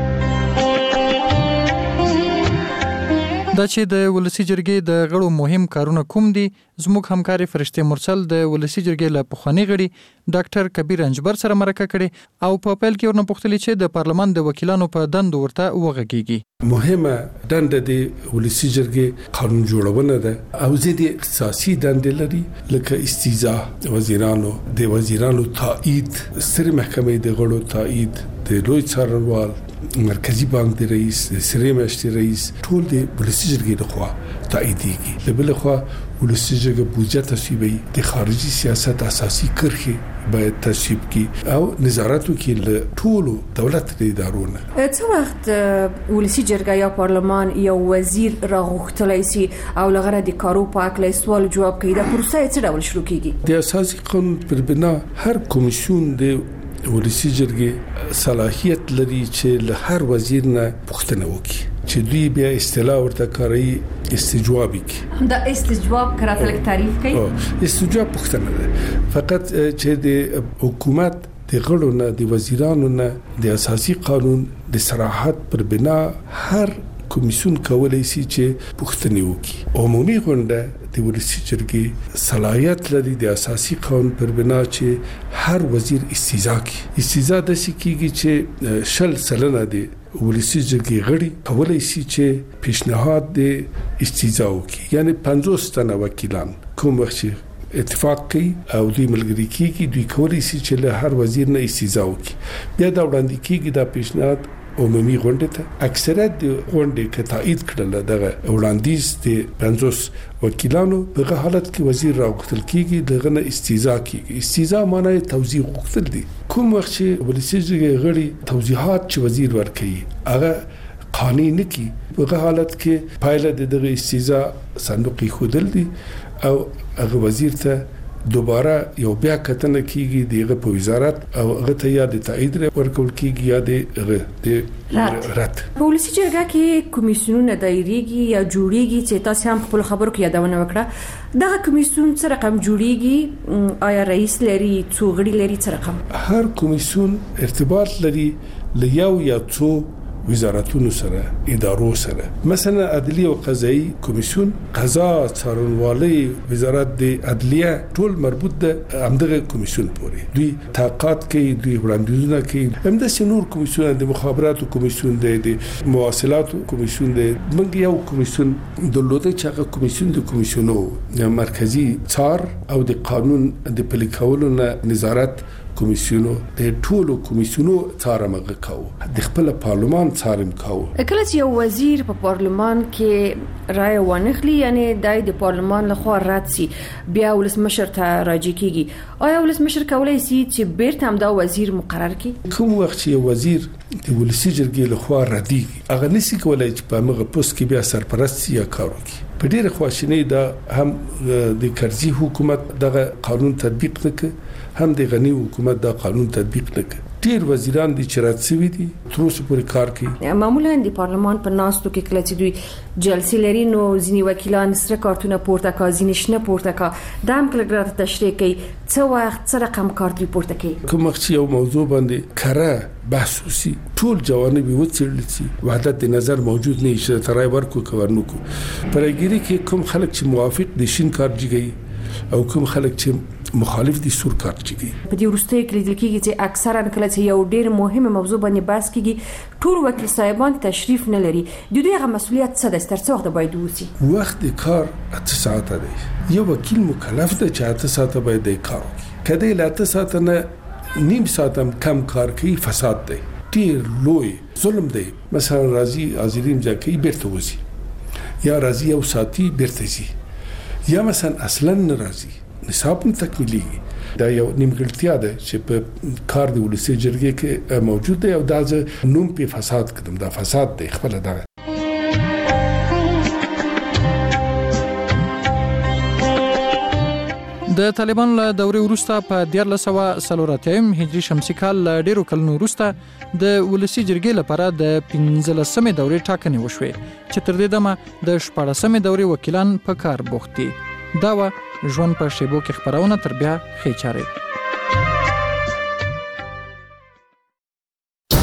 دا چې د ولسی جرګې د غړو مهم کارونه کوم دي زموږ همکاري فرشته مرسل د ولسی جرګې له پخوانی غړي ډاکټر کبیر انجبر سره مرکه کړي او په پیل کې ورنه پوښتنه چې د پارلمان د وکیلانو په دندو ورته وغږیږي. مهمه دنده د ولسی جرګې قانون جوړونه ده او زیاتې اختصاصي دندې لري لکه استیزا وزیرانو تایید ستر محکمې د غړو تایید د لوی څارنوال مرکزی بانک د رئیس سری مشتي رئیس ټول د ولسی جرګې لخوا تاییدېږي. بل خو ولسی جرګې بودجه تصویبوي د خارجي سیاست اساسي کرښې باید تصویب کی او نظارت وکړي له ټولو دولت ادارونه. څه وخت ولسی جرګه یا پارلمان یو وزیر راغوښتلای شي او لغره د کارو پاک له سوال جواب کوي د پروسې څه ډول شروع کیږي؟ د اساسي قانون پر بنا هر کمیسیون د ولسی جرګې صلاحیت لري چې له هر وزیر نه پوښتنه وکړي چې دوی بیا اصطلاح ورته کاری استجواب کی. دا استجواب کراته لک تعریف کوي. استجواب پوښتنه ده فقط چې د حکومت د غړو نه د وزیرانو نه د اساسي قانون د صراحت پر بنا هر کمیسیون کولای شي چې پوښتنه وکړي. عمومي غونډه د ولسی جرګې صلاحیت لري د اساسي قانون پر بنا چې هر وزیر استیزا کوي. استیزا د سکیږي چې شل سلنه دی ولسی جرګې غړي کولای شي چې پیشنهاد د استیزا وکړي یعنی 50 تنه وکیلان کوم وخت اتفاق کوي او دوی ملګری کیږي دوی کولای شي چې له هر وزیر نه استیزا وکړي. بیا دا وړاندې کیږي دا پیشنهاد عمومي غونډه ته اکثریت د غونډې کې تایید کړل دغه وړاندیز د 50 وکیلانو په حالت کې وزیر راغوښتل کیږي دغه نه استیزا کیږي. استیزا معنی توضیح غوښتل دي. کوم وخت چې ولسی جرګې غړي توضیحات چې وزیر ورکړي هغه قانوني نه کی په حالت کې پایله دغه استیزا صندوقي خودل دي او هغه وزیر ته دوباره یو بیا کتنه کیږي دغه په وزارت او هغه ته یا د تایید ورکول کیږي یا د رات. په ولسی جرګه کې کمیسیونونه دایریږي یا جوړیږي چې تاسو هم خپل خبرو کې یادونه وکړه دغه کمیسیون څه رقم جوړیږي آیا رئیس لري څو غړي لري څه رقم؟ هر کمیسیون ارتباط لري له یو یا څو وزارتونو سره ادارو سره مثلا عدلیه او قضایي کمیسیون قضا څارنوالي وزارت د عدلیه ټول مربوط ده همدغه کمیسیون پورې دوی تحقیقات کوي دوی وړاندیزونه کوي همداسې نور کمیسیون د مخابراتو کمیسیون د مواصلات کمیسیون د موږ یو کمیسیون درلوده چې هغه کمیسیون د کمیسیونو مرکزی څار او د قانون د پلي کولو نظارت کمیسیونو د ټولو کمیسیونو څارمغه کاوه د خپل پارلمان څارم کاوه. کله چې یو وزیر په پارلمان کې رائے ونخلي یعنی د پارلمان لخوا رد شي بیا ولسمشر ته راځي کیږي آیا ولسمشر کولای شي چې بیرته هم دا وزیر مقرر کړي؟ کوم وخت چې وزیر د ولسی جرګې لخوا ردی هغه نسی کولای چې په هغه پوسټ کې بیا سرپرست یا کار وکړي. په ډیره خواشینی دا هم د کرزي حکومت دغه قانون تطبیق نکړ هم د غنی حکومت دا قانون تطبیق نکړ. ډیر وزیران دي چې راځي دي تر اوسه پورې کار کوي. معمولا د پارلمان په ناستو کې کله چې دوی جلسې لري نو ځینی وکیلان سره کارتونه پورته کا ځینی شنه پورته کا د هم کلګرات تشریح کوي څو وخت سره رقم کارت پورته کوي. کوم وخت یو موضوع باندې کړه بحث وسی ټول جوانب وڅېړل شي وحدت نظر موجود نه شي ترای ورکو کورنو کو پرګيري کې کوم خلک چې موافق دي شین کارت جګي او کوم خلک چې مخالف دي سور کارت جګي. په دې ورسته کې لیدل کېږي چې اکثرا کله چې یو ډېر مهمه موضوع باندې بحث کیږي ټول وکیل صاحبان تشریف نه لري. د دوی غو مسؤلیت څه ده تر څو وخت باید وسی؟ وخت کار 8 ساعته دی. یو وکیل مکلف دی چې 8 ساعته باید کار وکړي. کله له 8 ساعته نه نیم ساعت هم کم کار کوي فساد دی. ډیر لوی ظلم دی. مثلا راضي حاضرین ځکه بیرته وسی یا راضي او ساتي بیرته زی یا مثلا اصلا ناراضي نصاب تکمیلی دا یو نیمګړتیا ده چې په کار د ولسی جرګې کې موجود دی او دا نوم په فساد کړم دا فساد دی خپل دا. د طالبان له دورې وروسته په 1440 هجري شمسي کال له ډیرو کلونو وروسته د ولسی جرګې لپاره د 15مې دورې ټاکنې وشوې چې تر دې دمه د 14مې دورې وکیلان په کار بوخت دي. دا ژوند په شیبو کې خبرونه تر بیا خې چاره.